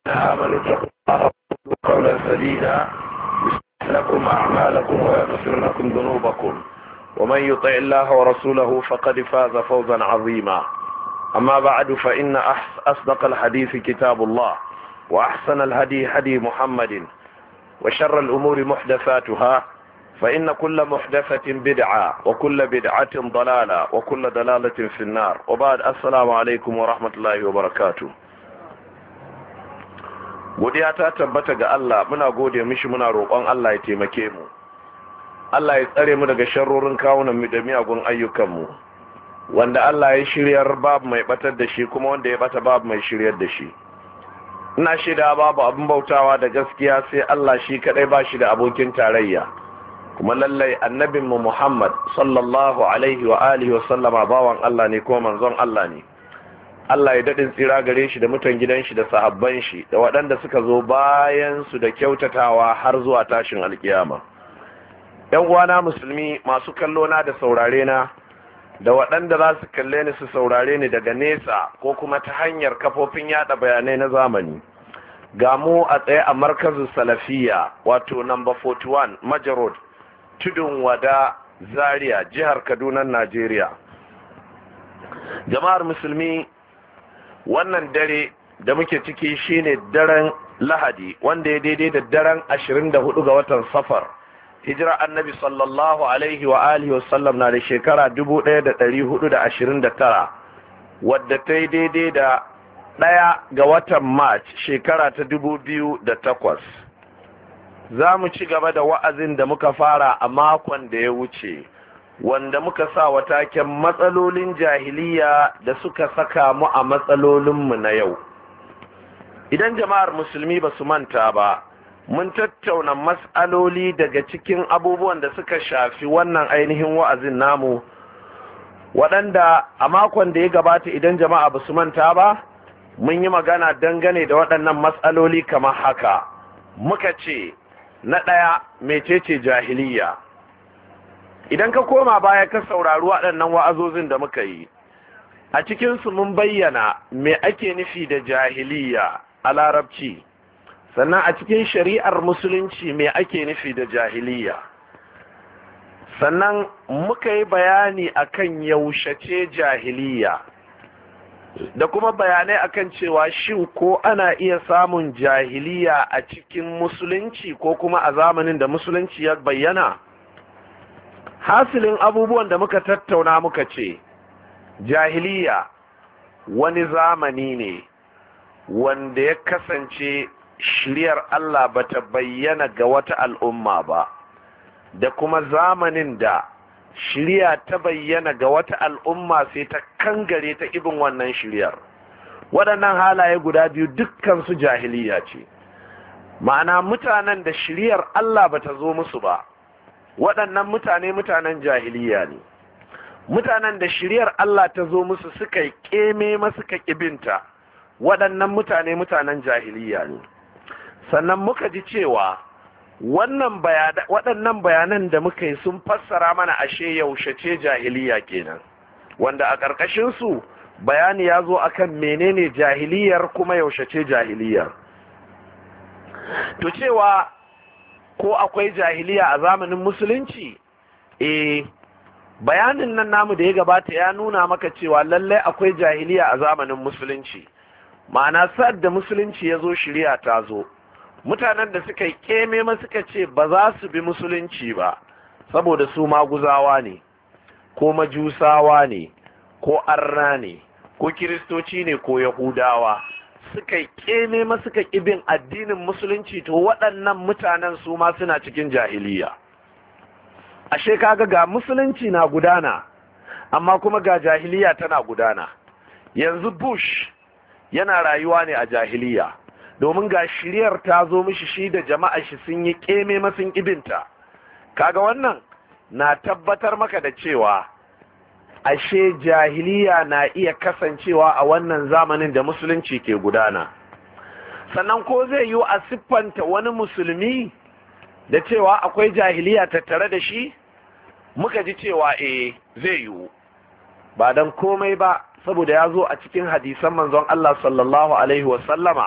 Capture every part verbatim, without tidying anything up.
آمنوا اتقوا الله وقولوا قولا سديدا يصلح لكم أعمالكم ويغفر لكم ذنوبكم ومن يطع الله ورسوله فقد فاز فوزا عظيما. أما بعد فإن أصدق الحديث كتاب الله وأحسن الهدي هدي محمد وشر الأمور محدثاتها فإن كل محدثة بدعة وكل بدعة ضلالة وكل ضلالة في النار. وبعد السلام عليكم ورحمة الله وبركاته. godiya ta tabbata ga Allah, muna gode mishi, muna roƙon Allah ya taimake mu, Allah ya tsare mu daga sharrorin kawunan mu da miyagun ayyukan mu. Wanda Allah ya shiryar babu mai batar da shi, kuma wanda ya bata babu mai shiryar da shi. Ina shaida babu abin bautawa da gaskiya sai Allah shi kadai, ba shi da abokin tarayya. Kuma lallai annabin mu Muhammad sallallahu alaihi wa alihi wa sallama bawan Allah ne kuma manzon Allah ne. Allah ya daɗin tsira gare shi da mutan gidan shi da sahabban shi da waɗanda suka zo bayan su da kyautatawa har zuwa tashin alkiyama. Yan uwana musulmi masu kallo na da saurare na, da waɗanda za su kalle ni su saurare ni daga nesa ko kuma ta hanyar kafofin yada bayanai na zamani. Ga mu a tsaye a markazin salafiya, wato number forty-one Major Road, Tudun Wada, Zaria, jihar Kaduna, Najeriya. Jama'ar musulmi, wannan dare da muke ciki shine daren Lahadi, wanda ya daidai da daren ashirin da hudu ga watan Safar. Hijira annabi sallallahu alaihi wa alihi wa sallam na da shekara dubu ɗaya da ɗari hudu da ashirin da tara, wadda ta yi daidai da ɗaya ga watan March shekara ta dubu biyu da takwas. Za mu ci gaba da wa'azin da muka fara a makon da ya wuce, wanda muka sa wa taken matsalolin jahiliya da suka saka mu a matsalolinmu na yau. Idan jama'ar musulmi ba su manta ba, mun tattauna matsaloli daga cikin abubuwan da suka shafi wannan ainihin wa'azin namu, waɗanda a makon da ya gabata idan jama'a ba su manta ba, mun yi magana dangane da waɗannan matsaloli kamar haka. Muka ce, na ɗaya, mecece jahiliya? Idan ka koma baya ka saurari waɗannan wa'azozin da muka yi, a cikinsu mun bayyana me ake nufi da jahiliya a larabci, sannan a cikin shari'ar musulunci me ake nufi da jahiliya, sannan muka yi bayani akan yaushe jahiliya, da kuma bayanai akan cewa shin ko ana iya samun jahiliya a cikin musulunci ko kuma a zamanin da musulunci ya bayyana. Hasilin abubuwan da muka tattauna muka ce, jahiliya wani zamani ne wanda ya kasance shiriyar Allah bata bayyana ga wata al'umma ba, da kuma zamanin da shiriya ta bayyana ga wata al'umma sai ta kangare ta ibin wannan shiriyar. Waɗannan halaye guda biyu dukkan su jahiliya ce, ma'ana mutanen da shiriyar Allah bata zo musu ba, waɗannan mutane mutanen jahiliya ne. Mutanen da shiriyar Allah ta zo musu suka yi ƙeme masu ka ƙibinta, waɗannan mutane mutanen jahiliya ne. Sannan muka ji cewa wannan waɗannan bayanan da muka yi sun fassara mana ashe yaushe ce jahiliya kenan, wanda a ƙarƙashinsu bayani ya zo akan menene jahiliyar kuma yaushe ce jahiliyar. To cewa ko akwai jahiliya a zamanin musulunci? Eh, bayanin nan namu da ya gabata ya nuna maka cewa lallai akwai jahiliya a zamanin musulunci. Ma'ana sa'ad da musulunci ya zo shari'a ta zo, mutanen da suka yi keme ma suka ce ba za su bi musulunci ba saboda su maguzawa ne, ko majusawa ne, ko arna ne, ko kiristoci ne, ko yahudawa, suka yi keme ma suka bin addinin musulunci. To waɗannan mutanen su ma suna cikin jahiliya. Ashe kaga ga musulunci na gudana, amma kuma ga jahiliya tana gudana. Yanzu Bush yana rayuwa ne a jahiliya, domin ga shiriyar ta zo mishi shi da jama'a shi sun yi keme ma sun ibinta. Kaga wannan na tabbatar maka da cewa ashe jahiliya na iya kasancewa a wannan zamanin da musulunci ke gudana. Sannan ko zai yi a siffanta wani musulmi da cewa akwai jahiliya tattare da shi? Muka ji cewa eh zai yi, ba don komai ba saboda ya zo a cikin hadisan manzon Allah sallallahu alaihi wasallama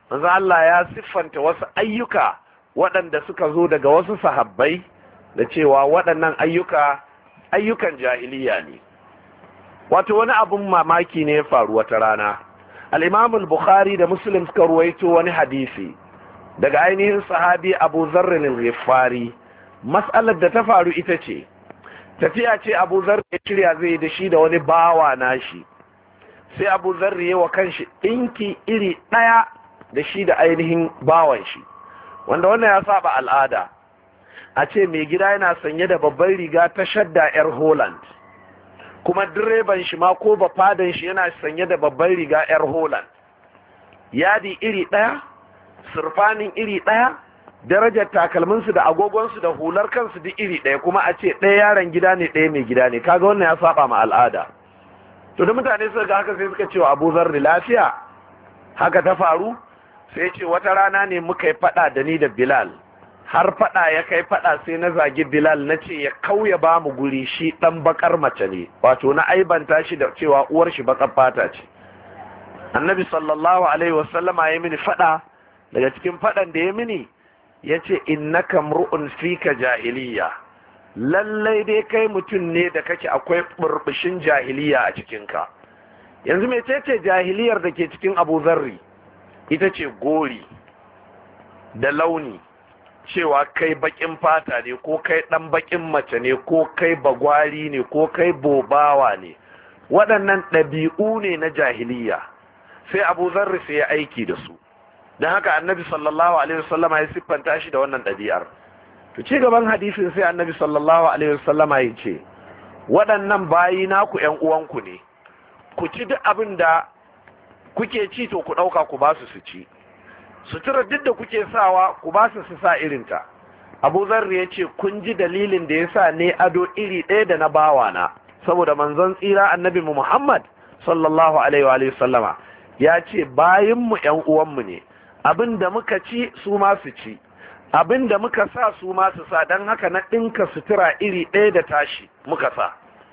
manzo Allah ya siffanta wasu ayyuka waɗanda suka zo daga wasu sahabbai da cewa waɗannan ayyuka ayyukan jahiliya ne. Wato wani abun mamaki ne ya faru wata rana. Al-Imam al-Bukhari da Muslim suka ruwaito wani hadisi daga ainihin sahabi Abu Zarr al-Ghifari. Mas'alar da ta faru ita ce, tafiya ce Abu Zarr ya shirya zai da shi da wani bawa nashi. Sai Abu Zarr ya wa kanshi ɗinki iri ɗaya da shi da ainihin bawan shi, wanda wannan ya saba al'ada. A ce mai gida yana sanye da babban riga ta shadda 'yar Holland, kuma direban shi ma ko bafadan shi yana sanye da babban riga 'yar Holland. Yadi iri ɗaya, surfanin iri ɗaya, darajar takalminsu da agogonsu da hular kansu duk iri ɗaya, kuma a ce ɗaya yaron gida ne ɗaya mai gida ne. Kaga wannan ya saba ma al'ada. To da mutane suka ga haka sai suka ce wa Abu Zarr lafiya haka ta faru. Sai ce wata rana ne muka yi fada da ni da Bilal, har fada ya kai fada sai na zagi Bilal na ce ya kauya ba mu guri, shi dan bakar mace ne, wato na aibanta shi da cewa uwar shi bakar fata ce. Annabi sallallahu alaihi wasallama ya mini fada, daga cikin fadan da ya mini yace innaka mru'un fika jahiliya, lallai dai kai mutum ne da kake akwai burbushin jahiliya a cikinka. Yanzu mecece jahiliyar da ke cikin Abu Zarri? Ita ce gori da launi, cewa kai bakin fata ne, ko kai dan bakin mace ne, ko kai bagwari ne, ko kai bobawa ne. Waɗannan ɗabi'u ne na jahiliya. Sai Abu Zarri sai ya aiki da su, don haka Annabi sallallahu alaihi wasallam ya siffanta shi da wannan ɗabi'ar. To ci gaban hadisin sai Annabi sallallahu alaihi wasallam ya ce, waɗannan bayi naku ƴan uwanku ne, ku ci duk abin da kuke ci to ku ɗauka ku ba su su ci, sutura duk da kuke sawa ku ba su su sa irinta. Abu Zarr ya ce, kun ji dalilin da ya sa ne ado iri ɗaya da na bawana, saboda manzon tsira Annabi Muhammad sallallahu alaihi wa sallama ya ce bayinmu ƴan uwanmu ne, abin da muka ci su ma su ci, abin da muka sa su ma su sa, don haka na ɗinka sutura iri ɗaya da tashi muka sa.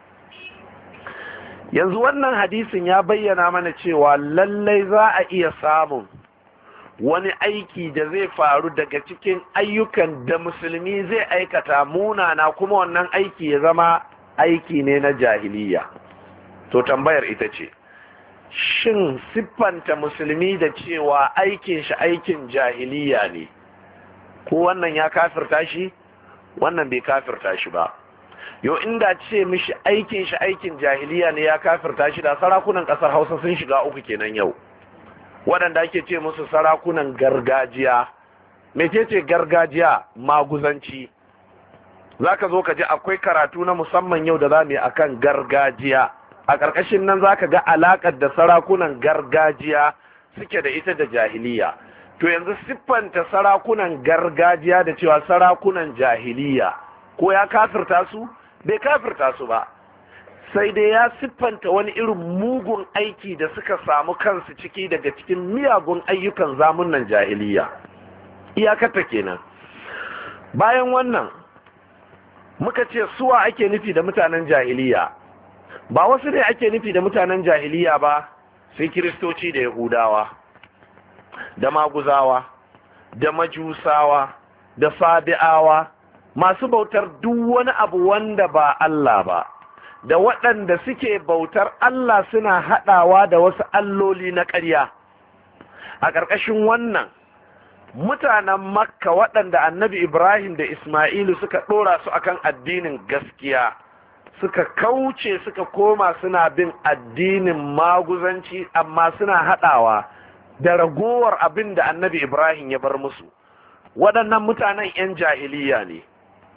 Yanzu wannan hadisin ya bayyana mana cewa lallai za a iya samun wani aiki da zai faru daga cikin ayyukan da musulmi zai aikata munana, kuma wannan aiki ya zama aiki ne na jahiliya. To tambayar ita ce, shin siffanta musulmi da cewa aikin shi aikin jahiliya ne, ko wannan ya kafirta shi? Wannan bai kafirta shi ba. Yo inda ce mishi aikin shi aikin jahiliya ne ya kafirta shi, da sarakunan kasar Hausa sun shiga uku kenan yau, waɗanda ake ce musu sarakunan gargajiya. Mecece gargajiya? Maguzanci. Zaka zo ka ji akwai karatu na musamman yau da zamu yi akan gargajiya. A ƙarƙashin nan zaka ga alaƙar da sarakunan gargajiya suke da ita da jahiliya. To yanzu siffanta sarakunan gargajiya da cewa sarakunan jahiliya, ko ya kafirta su? Bai kafirta su ba, sai dai ya siffanta wani irin mugun aiki da suka samu kansu ciki daga cikin miyagun ayyukan zamunan jahiliya. Iyakata kenan. Bayan wannan muka ce suwa ake nufi da mutanen jahiliya? Ba wasu ne ake nufi da mutanen jahiliya ba, sai Kiristoci da Yahudawa da Maguzawa da Majusawa da Sabi'awa, masu bautar duk wani abu wanda ba Allah ba, da waɗanda suke bautar Allah suna haɗawa da wasu alloli na ƙarya. A ƙarƙashin wannan, mutanen Makka waɗanda Annabi Ibrahim da Ismailu suka ɗora su akan addinin gaskiya, suka kauce suka koma suna bin addinin maguzanci, amma suna haɗawa da ragowar abin da Annabi Ibrahim ya bar musu. Waɗannan mutanen 'yan jahiliya ne.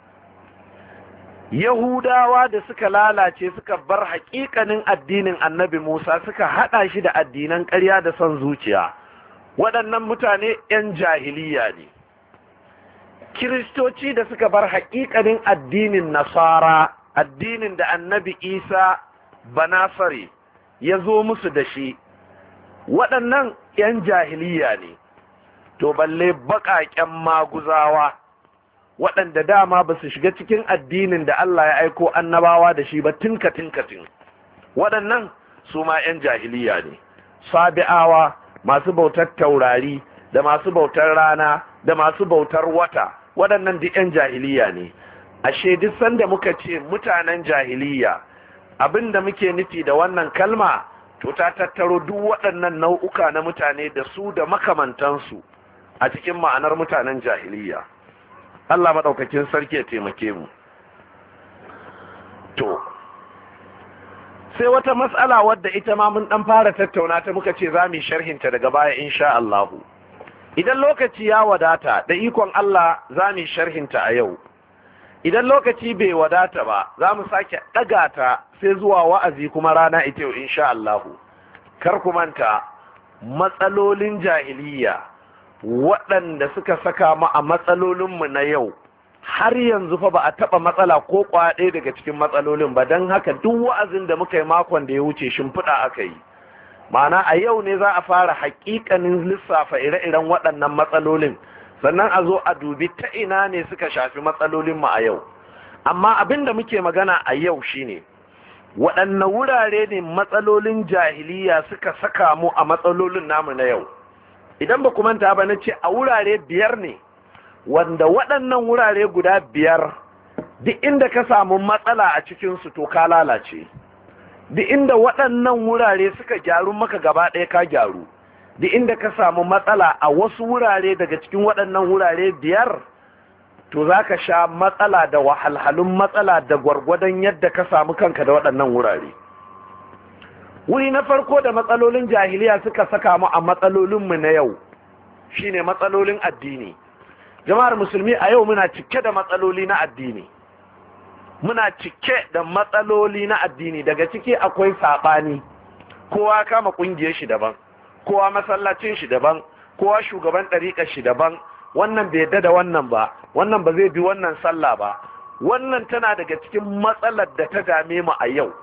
Yahudawa da suka lalace suka bar haƙiƙanin addinin Annabi Musa suka haɗa shi da addinan ƙarya da son zuciya, waɗannan mutane 'yan jahiliya ne. Kiristoci da suka bar haƙiƙanin addinin Nasara, addinin da Annabi Isa Banasari ya zo musu da shi, waɗannan 'yan jahiliya ne. To balle baƙaƙen maguzawa, waɗanda dama ba su shiga cikin addinin da Allah ya aiko annabawa da shi ba tinka-tinkatin, waɗannan su ma 'yan jahiliya ne. Sabi'awa, masu bautar taurari da masu bautar rana da masu bautar wata, waɗannan duk 'yan jahiliya ne. Ashe duk sanda muka ce mutanen jahiliya, abin da muke nufi da wannan kalma to ta tattaro duk waɗannan nau'uka na mutane da su da makamantansu a cikin ma'anar mutanen jahiliya. Allah maɗaukakin sarki ya taimake mu. To sai wata matsala wadda ita ma mun ɗan fara tattauna ta, muka ce za mu yi sharhinta daga baya insha Allahu. Idan lokaci ya wadata da ikon Allah za mu yi sharhinta a yau. Idan lokaci bai wadata ba za mu sake ɗaga ta sai zuwa wa'azi kuma rana ita yau insha Allahu. Kar ku manta matsalolin jahiliya waɗanda suka saka mu a matsalolinmu na yau, har yanzu fa ba a taɓa matsala ko kwaɗe daga cikin matsalolin ba. Don haka duk wa'azin da muka yi makon da ya wuce shimfiɗa aka yi, ma'ana a yau ne za a fara haƙiƙanin lissafa ire-iren waɗannan matsalolin, sannan a zo a dubi ta ina ne suka shafi matsalolinmu a yau. Amma abin da muke magana a yau shine waɗanne wurare ne matsalolin jahiliya suka saka mu a matsalolin namu na yau. Idan ba ku manta ba, na ce a wurare biyar ne wanda waɗannan wurare guda biyar duk inda ka samu matsala a cikinsu to ka lalace. Duk inda waɗannan wurare suka gyaru maka gaba ɗaya ka gyaru. Duk inda ka samu matsala a wasu wurare daga cikin waɗannan wurare biyar to za ka sha matsala da wahalhalun matsala da gwargwadon yadda ka samu kanka da waɗannan wurare. Wuri na farko da matsalolin jahiliya suka saka mu a matsalolinmu na yau shine matsalolin addini. Jama'ar musulmi, a yau muna cike da matsaloli na addini. Muna cike da matsaloli na addini, daga ciki akwai saɓani. Kowa kama ƙungiyar shi daban, kowa masallacin shi daban, kowa shugaban ɗariƙar shi daban. Wannan bai yadda da wannan ba, wannan ba zai bi wannan sallah ba. Wannan tana daga cikin matsalar da ta dame mu a yau.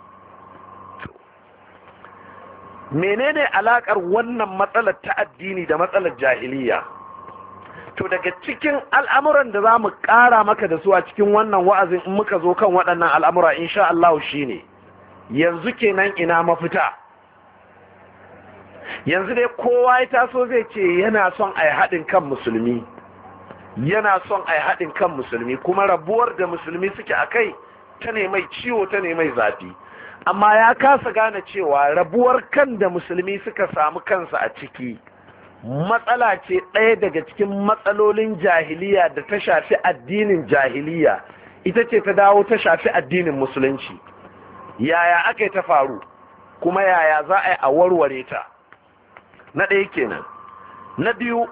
Menene alakar wannan matsalar ta addini da matsalar jahiliya? To daga cikin al'amuran da za mu ƙara maka da su a cikin wannan wa'azin in muka zo kan waɗannan al'amura insha Allah shine, yanzu kenan ina mafita. Yanzu dai kowa ya taso zai ce yana son a yi haɗin kan musulmi, yana son a yi haɗin kan musulmi, kuma rabuwar da musulmi suke a kai ta ne mai ciwo, ta ne mai zafi. Amma ya kasa gane cewa rabuwar kan da musulmi suka samu kansa a ciki matsala ce ɗaya daga cikin matsalolin jahiliya da ta shafi addinin jahiliya, ita ce ta dawo ta shafi addinin musulunci. Yaya aka yi ta faru, kuma yaya za a yi a warware ta? Na ɗaya kenan. Na biyu,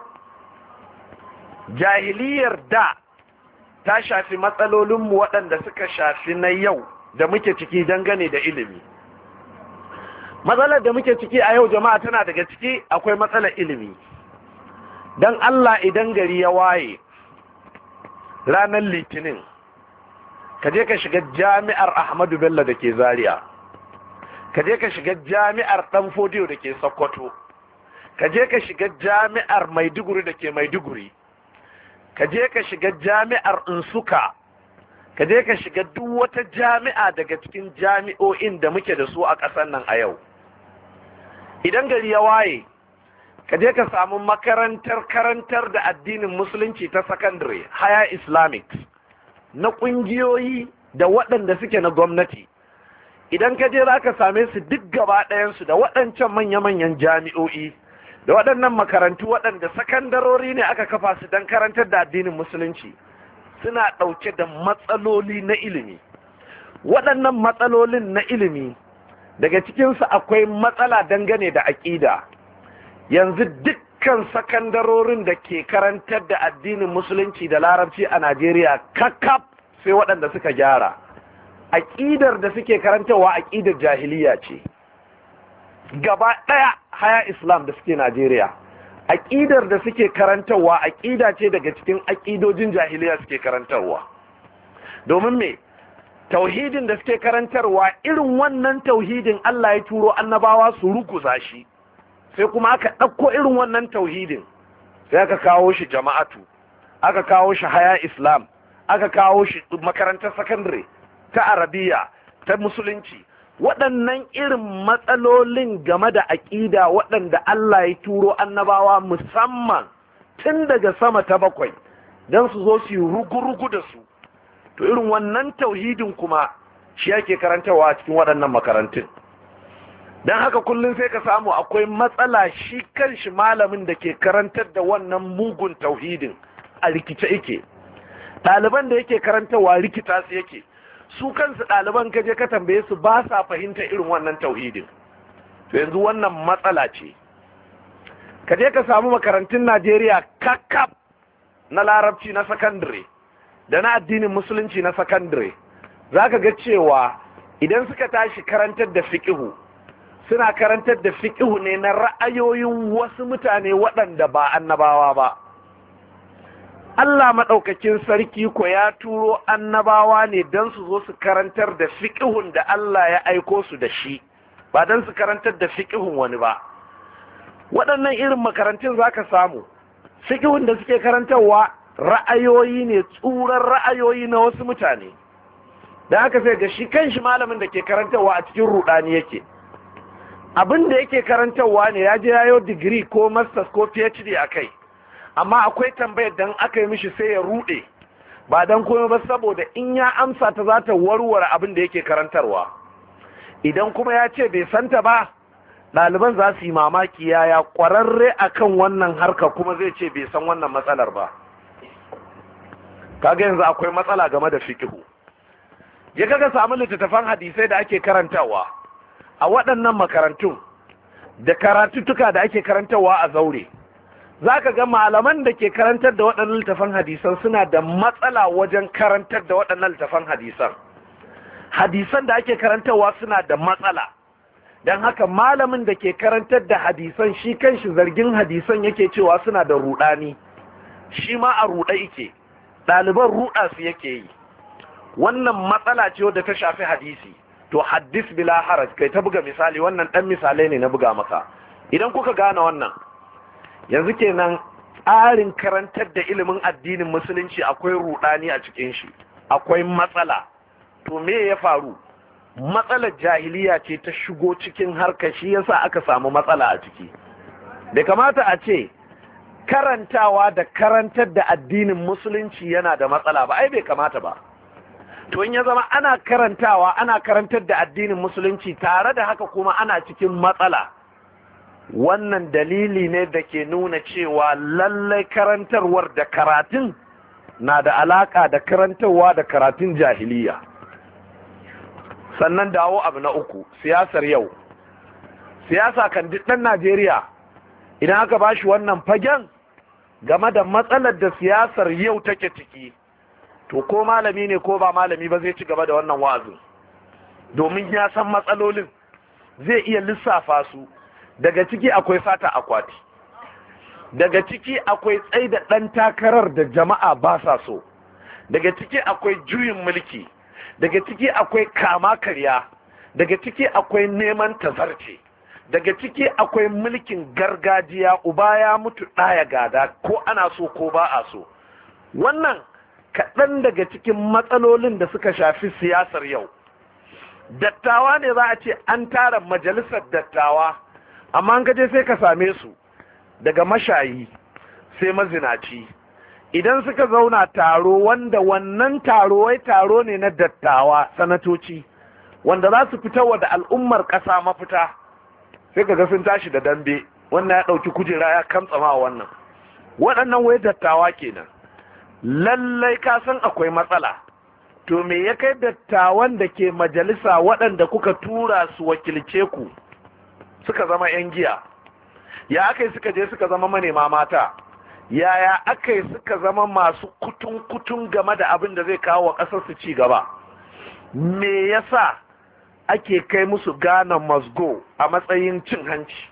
jahiliyar da ta shafi matsalolinmu waɗanda suka shafi na yau da muke ciki dangane da ilimi. Matsalar da muke ciki a yau jama'a tana daga ciki akwai matsalar ilimi. Dan Allah, idan gari ya waye ranar Litinin, ka je ka shiga jami'ar Ahmadu Bello da ke Zaria, ka je ka shiga jami'ar Ɗan Fodiyo da ke Sokoto, ka je ka shiga jami'ar Maiduguri da ke Maiduguri, ka je ka shiga jami'ar Nsuka, ka je ka shiga duk wata jami'a daga cikin jami'o'in da muke da su a ƙasar nan a yau. Idan gari ya waye, ka je ka samu makarantar karantar da addinin musulunci ta secondary, higher islamic, na ƙungiyoyi da waɗanda suke na gwamnati. Idan ka je za ka same su duk gaba ɗayansu da waɗancan manya-manyan jami'o'i da waɗannan makarantu waɗanda sakandarori ne aka kafa su don karantar da addinin musulunci, suna ɗauke da matsaloli na ilimi. Waɗannan matsalolin na ilimi, daga cikinsu akwai matsala dangane da aƙida. Yanzu dukkan sakandarorin da ke karantar da addinin musulunci da larabci a Najeriya kakaf sai waɗanda suka gyara. Aƙidar da suke karantarwa aƙidar jahiliya ce. Gaba ɗaya haya Islam da suke Najeriya, aƙidar da suke karantarwa aƙida ce daga cikin aƙidojin jahiliya suke karantarwa. Domin me? Tauhidin da suke karantarwa irin wannan tauhidin Allah ya turo annabawa su ruguza shi, sai kuma aka ɗauko irin wannan tauhidin sai aka kawo shi jama'atu, aka kawo shi haya Islam, aka kawo shi makarantar sakandare ta Arabiya ta musulunci, waɗannan irin matsalolin game da aƙida waɗanda Allah ya turo annabawa musamman tun daga sama ta bakwai don su zo su yi rugu-rugu da su, to irin wannan tauhidin kuma shi yake karantarwa a cikin waɗannan makarantun. Don haka kullum sai ka samu akwai matsala shi kanshi malamin da ke karantar da wannan mugun tauhidin a rikice yake, ɗaliban da yake karantarwa rikita su yake, su kansu ɗaliban ka je ka tambaye su ba sa fahimta irin wannan tauhidin. To yanzu wannan matsala ce. Ka je ka samu makarantun Najeriya kakkaf na larabci na sakandare da na addinin musulunci na sakandare, za ka ga cewa idan suka tashi karantar da fiƙihu suna karantar da fiƙihu ne na ra'ayoyin wasu mutane waɗanda ba annabawa ba. Allah maɗaukakin sarki ko ya turo annabawa ne don su zo su karantar da fiƙihun da Allah ya aiko su da shi, ba don su karantar da fiƙihun wani ba. Waɗannan irin makarantun za ka samu fiƙihun da suke karantarwa ra'ayoyi ne, tsuran ra'ayoyi na wasu mutane, da haka sai ga shi kan shi malamin da ke karantarwa a cikin ruɗani yake. Abin da yake karantarwa ne ya je yayo digiri ko masters ko phd a kai, amma akwai tambayar dan aka yi mishi sai ya ruɗe, ba dan komai ba saboda in ya amsa ta za ta warware abin da yake karantarwa. Idan kuma ya ce bai santa ba, ɗaliban za su yi mamaki yaya ƙwararre akan wannan harka kuma zai ce bai san wannan matsalar ba. Kaga yanzu akwai matsala game da fiqhu. Ya kaga samu littattafan hadisai da ake karantawa a waɗannan makarantun da karatuttuka da ake karantawa a zaure, za ka ga malaman da ke karantar da waɗannan littafan hadisan suna da matsala wajen karantar da waɗannan littafan hadisan. Hadisan da ake karantarwa suna da matsala, don haka malamin da ke karantar da hadisan shi kanshi zargin hadisan yake cewa suna da ruɗani, shi ma a ruɗa yake, ɗaliban ruɗa su yake yi. Wannan matsala ce wadda ta shafi hadisi, to haddis bila haraj, kai ta buga misali, wannan ɗan misalai ne na buga maka. Idan kuka gane wannan, yanzu kenan tsarin karantar da ilimin addinin musulunci akwai ruɗani a cikin shi, akwai matsala. To me ya faru? Matsalar jahiliya ce ta shigo cikin harkar, shi yasa aka samu matsala a ciki. Da kamata a ce karantawa da karantar da addinin musulunci yana da matsala ba, ai bai kamata ba. To in ya zama ana karantawa ana karantar da addinin musulunci tare da haka kuma ana cikin matsala, wannan dalili ne da ke nuna cewa lallai karantarwar da karatun na da alaka da karantarwa da karatun jahiliya. Sannan dawo abu na uku, siyasar yau. Siyasa kan duk ɗan Najeriya idan aka ba shi wannan fagen game da matsalar da siyasar yau take ciki, to ko malami ne ko ba malami ba zai ci gaba da wannan wa'azin, domin ya san matsalolin, zai iya lissafa su. Daga ciki akwai sata akwati, daga ciki akwai tsaida ɗan takarar da jama'a ba sa so, daga ciki akwai juyin mulki, daga ciki akwai kama karya, daga ciki akwai neman tazarce, daga ciki akwai mulkin gargajiya, uba ya mutu ɗaya gada, ko ana so ko ba a so. Wannan kaɗan daga cikin matsalolin da suka shafi siyasar yau. Dattawa ne za a ce an tara majalisar dattawa, amma an gaje sai ka same su daga mashayi sai mazinaci. Idan suka zauna taro, wanda wannan taro wai taro ne na dattawa, sanatoci wanda za su fitarwa da al'ummar ƙasa mafita, sai ka ga sun tashi da dambe, wannan ya ɗauki kujera ya kamtsama wannan. Waɗannan wai dattawa kenan. Lallai ka san akwai matsala. To me ya kai dattawan da ke majalisa waɗanda kuka tura su wakilce ku suka zama 'yan giya? Ya aka yi suka je suka zama manema mata? Yaya aka yi suka zama masu kutun-kutun game da abin da zai kawo wa ƙasar su ci gaba? Me yasa ake kai musu gana masgo a matsayin cin hanci?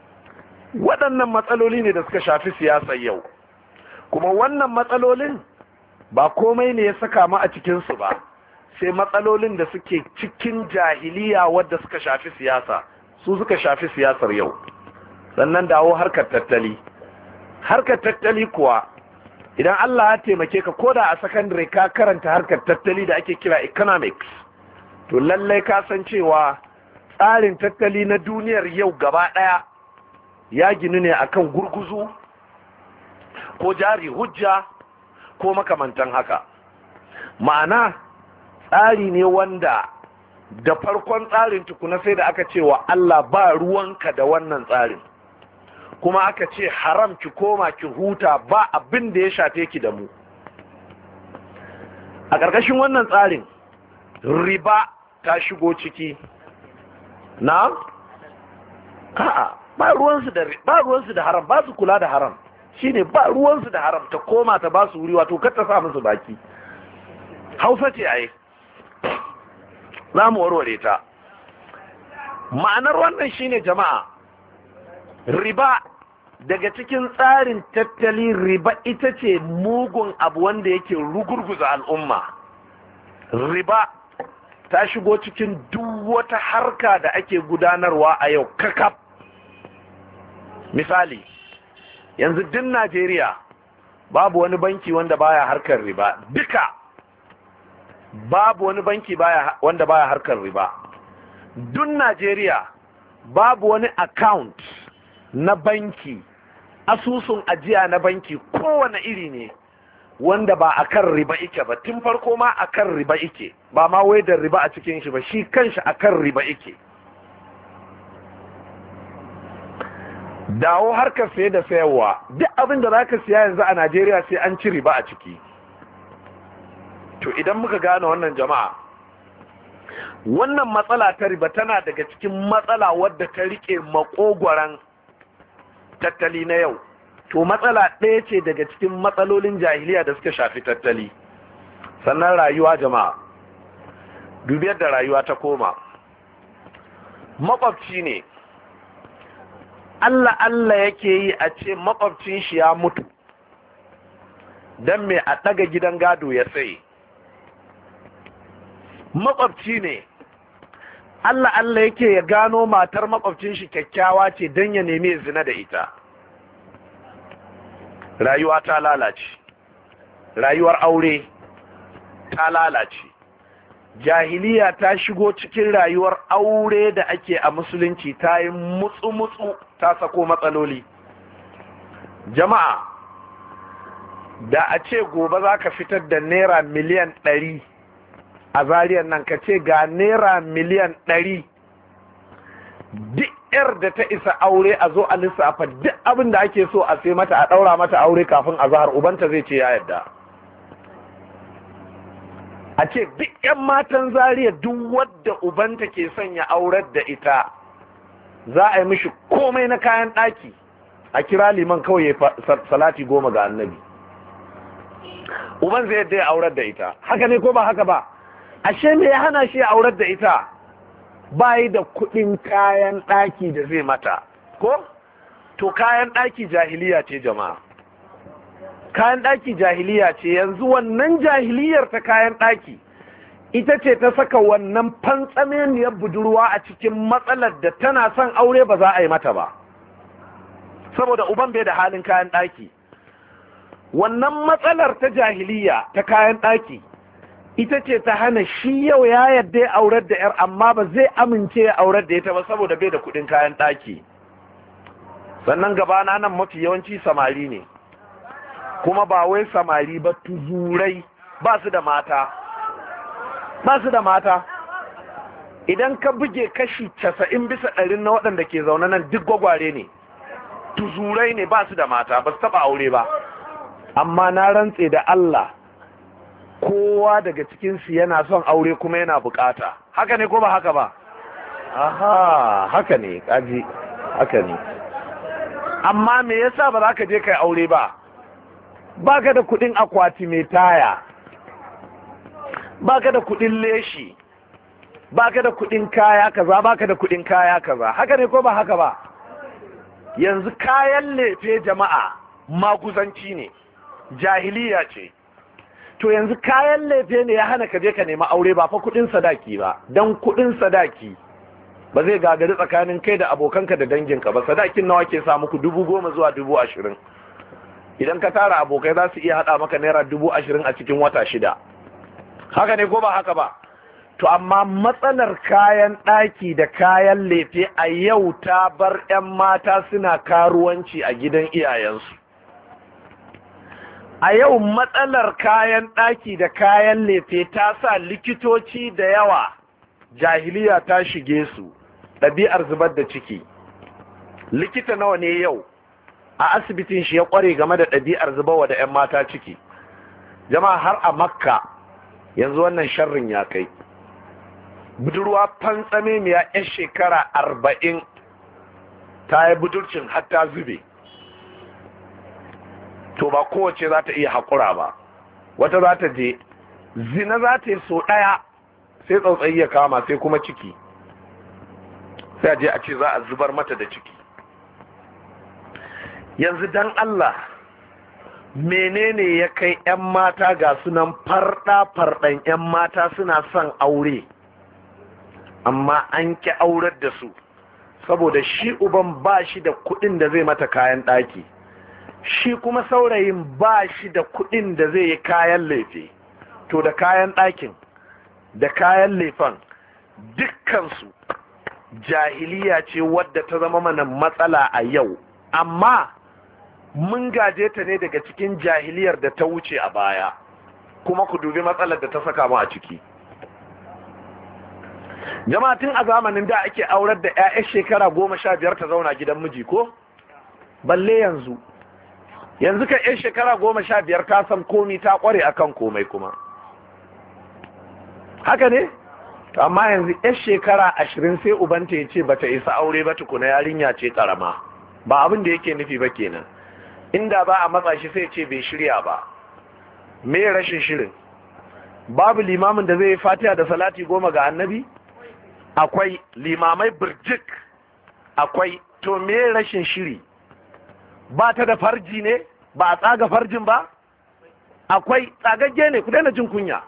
Waɗannan matsaloli ne da suka shafi siyasar yau, kuma wannan matsalolin ba komai ne ya saka mu a cikinsu ba, sai matsalolin da suke cikin jahiliya wadda suka shafi siyasa, su suka shafi siyasar yau. Sannan dawo harkar tattali. Harkar tattali kuwa, idan Allah ya taimake ka koda a sakandare ka karanta harkar tattali da ake kira economics, to lallai ka san cewa tsarin tattali na duniyar yau gaba ɗaya ya ginu ne akan gurguzu ko jari hujja ko makamantan haka. Ma'ana tsari ne wanda da farkon tsarin tukuna sai da aka ce wa Allah ba ruwanka da wannan tsarin, kuma aka ce haram ki koma ki huta, ba abin da ya shafe ki da mu. A ƙarƙashin wannan tsarin riba ta shigo ciki. Na? A'a, ba ruwansu da ba ruwansu da haram, ba su kula da haram. Shine ba ruwansu da haram, ta koma ta ba su wuri, wato kar ta sa musu baki. Hausa ce ai. Za mu warware ta. Ma'anar wannan shine jama'a, riba daga cikin tsarin tattali, riba ita ce mugun abu wanda yake rugurguza al'umma. Riba ta shigo cikin duk wata harka da ake gudanarwa a yau kakaf. Misali, yanzu din Najeriya babu wani banki wanda baya harkar riba, duka babu wani banki baya wanda baya harkar riba. Dun Najeriya babu wani account na banki, asusun ajiya na banki kowane iri ne wanda ba akan riba ike ba. Tun farko ma akan riba ike, ba ma wai da riba a cikin shi ba, shi kanshi akan riba ike. Dawo harkar saye da sayarwa, duk abin da zaka siya yanzu a Najeriya sai an ci riba a ciki. To idan muka gane wannan jama'a, wannan matsala ta riba tana daga cikin matsala wadda ta rike makogwaran tattali na yau. To matsala ɗaya ce daga cikin matsalolin jahiliya da suka shafi tattali. Sannan rayuwa jama'a, dubi yadda rayuwa ta koma. Makwabci ne, Allah Allah yake yi a ce makwabcin shi ya mutu, don me a ɗaga gidan gado ya sai. Makwabci ne, Allah Allah yake ya gano matar makwabcin shi kyakkyawa ce don ya nemi zina da ita. Rayuwa ta lalace, rayuwar aure ta lalace, jahiliya ta shigo cikin rayuwar aure da ake a musulunci, ta yi mutsu-mutsu, ta sako matsaloli. Jama'a, da a ce gobe za ka fitar da naira miliyan ɗari a zariyar nan, ka ce ga naira miliyan ɗari, duk yar da ta isa aure a zo a lissafa duk abin da ake so a sai mata, a ɗaura mata aure kafin a zahar, ubanta zai ce ya yarda. A ce duk yan matan zariya duk wadda ubanta ke sanya aurar da ita, za a yi mishi komai na kayan ɗaki, a kira liman kawai ya salati goma ga annabi, uban zai yadda ya aurar da ita. Haka ne ko ba haka ba? Ashe me ya hana shi ya aurar da ita? Bayi da kuɗin kayan ɗaki da zai mata, ko? To kayan ɗaki jahiliya ce jama'a, kayan ɗaki jahiliya ce. Yanzu wannan jahiliyar ta kayan ɗaki ita ce ta saka wannan fantsameniyar budurwa a cikin matsalar da tana son aure ba za a yi mata ba, saboda uban bai da halin kayan ɗaki. Wannan matsalar ta jahiliya ta kayan ɗaki ita ce ta hana shi yau ya yarda ya aurar da yar, amma ba zai amince ya aurar da ita ba saboda bai da kuɗin kayan ɗaki. Sannan gabana nan mafi yawanci samari ne, kuma ba wai samari ba, tuzurai, ba su da mata, ba su da mata. Idan ka buge kashi casa'in bisa ɗarin na waɗanda ke zaune nan duk gwagware ne, tuzurai ne, ba su da mata, ba su taɓa aure ba. Amma na rantse da Allah, kowa daga cikinsu yana son aure kuma yana bukata. Haka ne ko ba haka ba? Aha, haka ne, kaji, haka ne. Amma me yasa ba za ka je kai aure ba? Baka da kudin akwati mai taya, baka da kudin leshi, baka da kudin kaya kaza, baka da kudin kaya kaza. Haka ne ko ba haka ba? Yanzu kayan lefe jama'a maguzanci ne, jahiliya ce. To yanzu kayan lefe ne ya hana ka je ka nemi aure, ba fa kudin sadaki ba. Dan kudin sadaki ba zai gagari tsakanin kai da abokanka da danginka ba. Sadakin nawa ke sa muku? dubu goma zuwa dubu ashirin. Idan ka tara abokai za su iya haɗa maka naira dubu ashirin a cikin wata shida. Haka ne ko ba haka ba? to amma matsalar kayan ɗaki da kayan lefe a yau ta bar 'yan mata suna karuwanci a gidan iyayensu. A yau matsalar kayan ɗaki da kayan lefe ta sa likitoci da yawa jahiliya ta shige su, ɗabi'ar zubar da ciki. Likita nawa ne yau a asibitin shi ya ƙware game da ɗabi'ar zubarwa da 'yan mata ciki? Jama'a har a Makka yanzu wannan sharrin ya kai. Budurwa fantsame miya 'yan shekara arba'in ta yi budurcin har ta zube. To ba kowace za ta iya haƙura ba, wata za ta je zina za ta yi so ɗaya sai tsautsayi ya kama sai kuma ciki, sai a je a ce za a zubar mata da ciki. Yanzu dan Allah menene ya kai 'yan mata ga sunan farɗa-farɗan 'yan mata suna son aure amma an ƙi aurar da su saboda shi uban ba shi da kuɗin da zai mata kayan ɗaki, shi kuma saurayin ba shi da kuɗin da zai yi kayan lefe. To da kayan ɗakin da kayan lefen dukkansu jahiliya ce wadda ta zama mana matsala a yau, amma mun gaje ta ne daga cikin jahiliyar da ta wuce a baya, kuma ku dubi matsalar da ta saka mu a ciki. Jama'a tun a zamanin da ake aurar da 'ya'yan shekara goma sha biyar ta zauna gidan miji ko? Balle yanzu yanzu ka 'yan shekara goma sha biyar ta san komi ta kware akan komai kuma haka ne? Amma yanzu 'yan shekara ashirin sai ubanta ya ce bata isa aure ba tukuna, yarinya ce karama. Ba abin da yake nufi ba kenan. Inda ba a matsa shi sai ce bai shirya ba. Me rashin shirin? Babu limamin da zai yi fatiha da salati goma ga annabi? Akwai limamai birjik, akwai. To me rashin shiri? Ba ta da farji ne? Ba a tsaga farjin ba? Akwai. Tsagagge ne, ku daina jin kunya.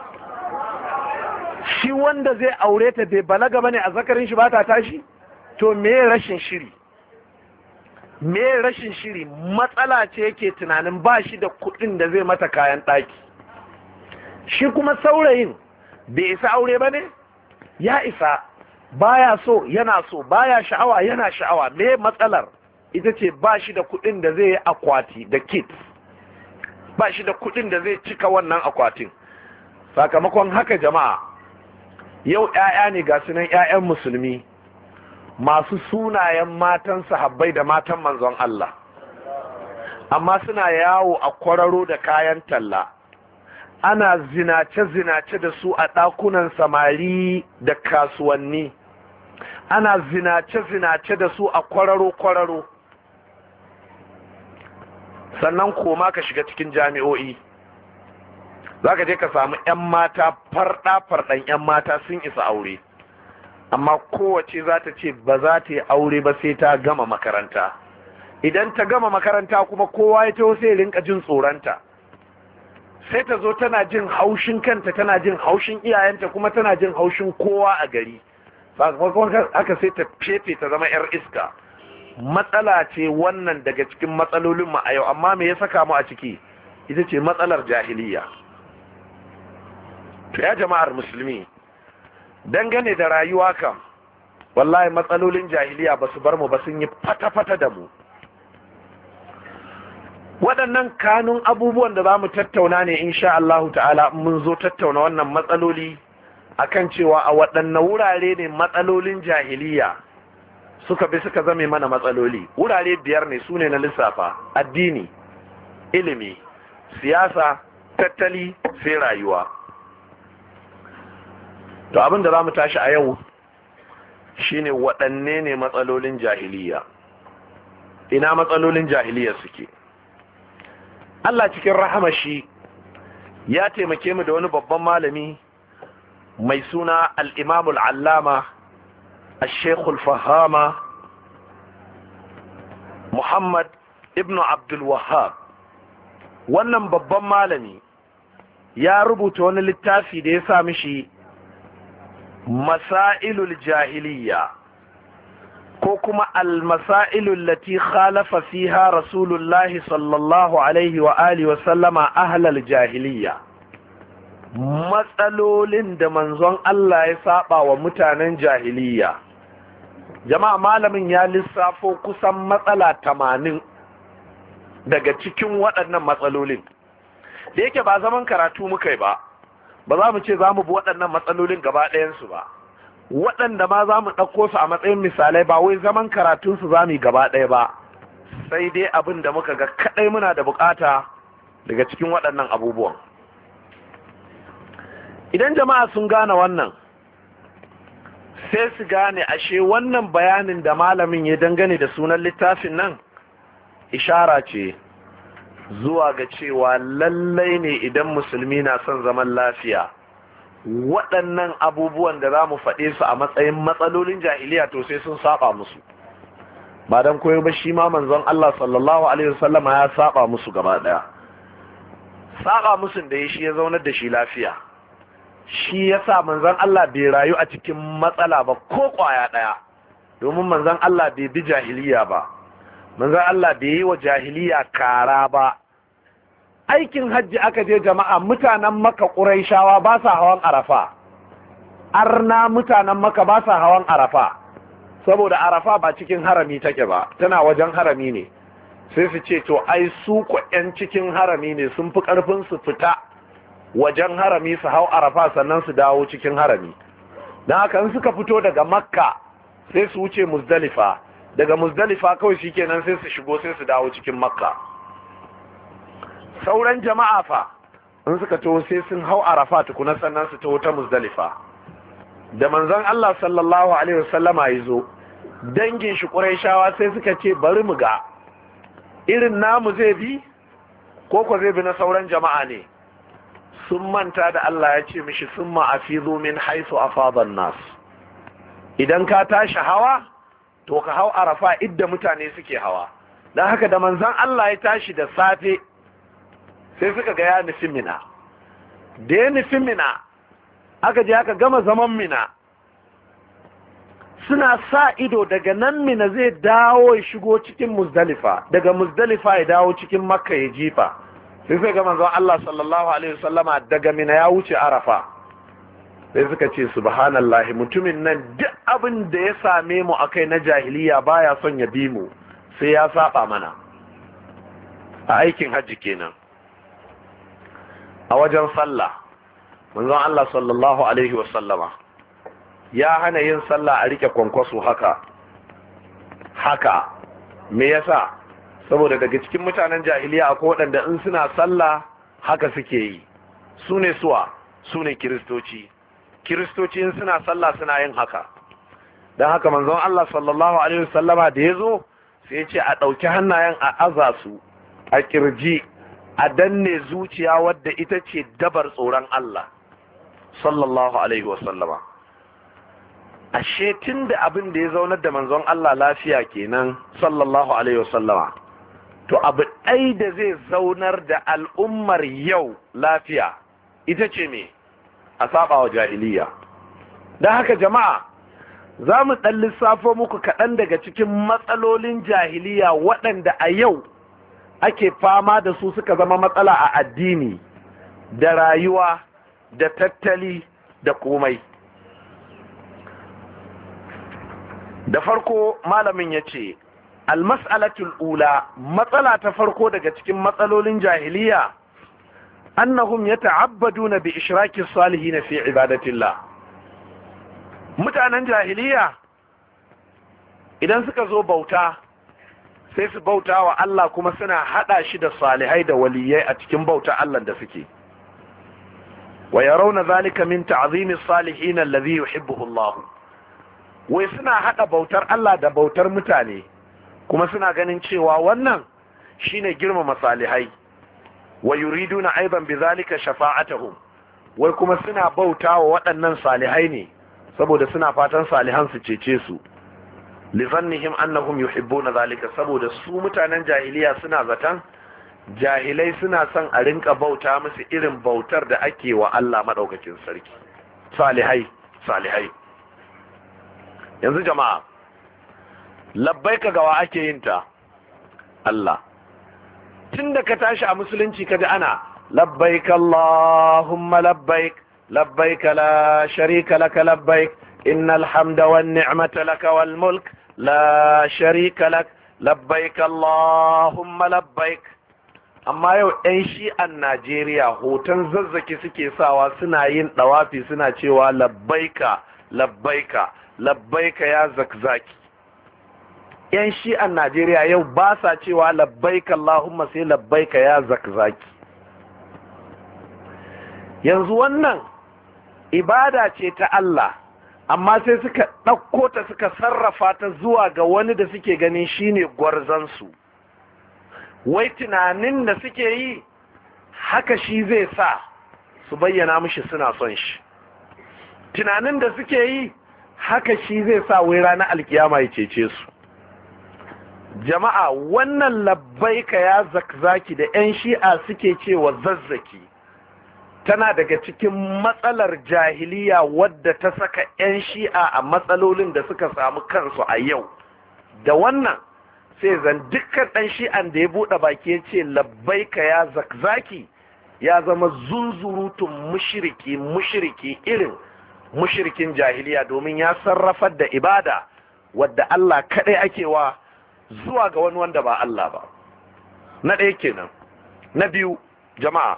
Shi wanda zai aure ta bai balaga bane a zakarin shi ba ta tashi? To me rashin shiri? Me rashin shiri? Matsala ce yake tunanin ba shi da kuɗin da zai mata kayan ɗaki. Shi kuma saurayin bai isa aure ba ne? Ya isa. Baya so yana so, baya sha'awa yana sha'awa. Me matsalar? Ita ce ba shi da kuɗin da zai yi akwati da kit, ba shi da kuɗin da zai cika wannan akwatin. Sakamakon haka jama'a, yau 'ya'ya ne ga sunan 'ya'yan musulmi masu sunayen matan sahabbai da matan manzon Allah, amma suna yawo a kwararo da kayan talla, ana zinace-zinace da su a ɗakunan samari da kasuwanni, ana zinace-zinace da su a kwararo-kwararo. Sannan koma ka shiga cikin jami'o'i, za ka je ka samu 'yan mata farɗa-farɗan 'yan mata sun isa aure, amma kowace za ta ce ba za ta yi aure ba sai ta gama makaranta. Idan ta gama makaranta kuma kowa ya taho sai rinka jin tsoronta, sai ta zo tana jin haushin kanta, tana jin haushin iyayenta, kuma tana jin haushin kowa a gari. Sakamakon haka sai ta fefe ta zama 'yar iska. Matsala ce wannan daga cikin matsalolin mu a yau, amma me ya saka mu a ciki? Ita ce matsalar jahiliya. To ya jama'ar musulmi, dangane da rayuwa kam, wallahi matsalolin jahiliya ba su bar mu ba, sun yi fata-fata da mu. Waɗannan kanun abubuwan da za mu tattauna ne insha Allahu ta'ala mun zo tattauna wannan matsaloli akan cewa a waɗanne wurare ne matsalolin jahiliya suka bi suka zame mana matsaloli. Wurare biyar ne, su ne na lissafa: addini, ilimi, siyasa, tattali, sai rayuwa. To abin da za mu tashi a yau shine waɗanne ne matsalolin jahiliya, ina matsalolin jahiliya suke. Allah cikin rahamashi ya taimake mu da wani babban malami mai suna al-Imam al-Allama al-Sheikh al-Fahama Muhammad ibn Abdul Wahhab. Wannan babban malami ya rubuta wani littafi da ya sa mishi Masailul Jahiliya, ko kuma al-masailul lati khalafa fiha Rasulullahi sallallahu alaihi wa alihi wa sallama ahlal jahiliya. matsalolin da manzon Allah ya saba wa mutanen jahiliya. Jama'a, malamin ya lissafo kusan matsala tamanin daga cikin waɗannan matsalolin. Da yake ba zaman karatu muka yi ba, ba za mu ce za mu bi waɗannan matsalolin gaba ɗayansu ba. Waɗanda ma za mu ɗauko su a matsayin misalai, ba wai zaman karatunsu za mu yi gaba ɗaya ba, sai dai abin da muka ga kaɗai muna da bukata daga cikin waɗannan abubuwan. Idan jama'a sun gane wannan, sai su gane ashe wannan bayanin da malamin ya dangane da sunan littafin nan ishara ce zuwa ga cewa lallai ne idan musulmi na son zaman lafiya, waɗannan abubuwan da za mu faɗe su a matsayin matsalolin jahiliya to sai sun saba musu. Ba don koyo ba, shi ma manzon Allah sallallahu alaihi wasallama ya saba musu gaba ɗaya. Saba musun da ya shi ya zaunar da shi lafiya. Shi ya sa manzon Allah bai rayu a cikin matsala ba ko kwaya ɗaya, domin manzon Allah bai bi jahiliya ba, manzon Allah bai yi wa jahiliya kara ba. Aikin hajji aka je jama'a, mutanen Makka Qurayshawa ba sa hawan Arafa, arna mutanen Makka ba sa hawan Arafa, saboda Arafa ba cikin harami take ba, tana wajen harami ne. Sai su ce to ai su ko 'yan cikin harami ne, sun fi ƙarfin su fita wajen harami su hau Arafa sannan su dawo cikin harami. Don haka in suka fito daga Makka sai su wuce Muzdalifa, daga Muzdalifa kawai shikenan sai su shigo sai su dawo cikin Makka. Sauran jama'a fa in suka taho sai sun hau Arafa tukuna sannan su taho ta Muzdalifa. Da manzon Allah sallallahu alaihi wasallama yazo, dangin shi Qurayshawa sai suka ce bari mu ga irin namu zai bi ko ko zai bi na sauran jama'a ne. Sun manta da Allah ya ce mishi summa afizu min haythu afada an-nas. Idan ka tashi hawa to ka hau Arafa idda mutane suke hawa. Dan haka da manzon Allah ya tashi da safe sai suka ga ya nufi Mina. Da ya nufi Mina aka je aka gama zaman Mina, suna sa ido daga nan Mina zai dawo ya shigo cikin Muzdalifa, daga Muzdalifa ya dawo cikin Makka ya jifa. Sai suka ga manzon Allah sallallahu alaihi wasallama daga Mina ya wuce Arafa. Sai suka ce subhanallahi, mutumin nan duk abin da ya same mu akai na jahiliya baya son ya bi mu, sai ya saba mana. A aikin hajji kenan. A wajen sallah manzon Allah sallallahu alaihi wasallama ya hana yin sallah a rike kwankwaso haka haka. Me yasa? Saboda daga cikin mutanen jahiliya akwai waɗanda in suna sallah haka suke yi. Su ne suwa? Su ne kiristoci. Kiristoci in suna sallah suna yin haka. Don haka manzon Allah sallallahu alaihi wasallama da ya zo sai ya ce a ɗauki hannayen a aza su a kirji, a danne zuciya wadda ita ce dabar tsoron Allah sallallahu alaihi wasallama. Ashe tun da abin da ya zaunar da manzon Allah lafiya kenan sallallahu alaihi wasallama, to abu ɗai da zai zaunar da al'ummar yau lafiya ita ce me? A saba wa jahiliya. Don haka jama'a, za mu ɗan lissafo muku kaɗan daga cikin matsalolin jahiliya waɗanda a yau ake fama da su suka zama matsala a addini da rayuwa da tattali da komai. Da farko malamin ya ce almas'alatul ula, matsala ta farko daga cikin matsalolin jahiliya, annahum yata'abbaduna bi ishraki salihin fi ibadatillah. Mutanen jahiliya idan suka zo bauta sai su bauta wa Allah kuma suna hada shi da salihai da waliyai a cikin bauta Allah da suke. Wa yarawna zalika min ta'zimi salihin alladhi yuhibbuhu Allah. Wai suna hada bautar Allah da bautar mutane kuma suna ganin cewa wannan shine girmama salihai. Wa yuriduna aidan bizalika shafa'atuhum. Wai kuma suna bauta wa waɗannan salihai ne saboda suna fatan salihan su cece su. Lizannihim annahum yuhibbuna zalika, saboda su mutanen jahiliya suna zaton jahilai suna son a rinka bauta musu irin bautar da ake wa Allah madaukakin sarki. Salihai, salihai. Yanzu jama'a, labbaika gawa ake yin ta? Allah. Tunda ka tashi a musulunci kaji ana labbaik Allahumma labbaik labbaik la sharika laka labbaik innal hamda wan ni'mata laka wal mulk la sharika lak labbaik Allahumma labbaik. Amma yau 'yan shi'an Najeriya hoton zazzaki suke sawa suna yin ɗawafi suna cewa labbaika labbaika labbaika ya zakzaki. 'Yan shi'an Najeriya yau ba sa cewa labbaika Allahumma sai labbaika ya zakzaki. Yanzu wannan ibada ce ta Allah, amma sai suka ɗauko ta suka sarrafa ta zuwa ga wani da suke ganin shine gwarzansu. Wai tunanin da suke yi haka shi zai sa su bayyana mishi suna son shi, tunanin da suke yi haka shi zai sa wai ranar alkiyama ya cece su. Jama'a, wannan labbaika ya zakzaki da 'yan shi'a suke cewa zazzaki tana daga cikin matsalar jahiliya wadda ta saka 'yan shi'a a matsalolin da suka samu kansu a yau. Da wannan sai zan dukkan ɗan shi'an da ya buɗe baki ya ce labbaika ya zakzaki ya zama zunzurutun mushiriki mushiriki irin mushirikin jahiliya, domin ya sarrafar da ibada wadda Allah kaɗai ake wa zuwa ga wani wanda ba Allah ba. Na ɗaya kenan. Na biyu, jama'a,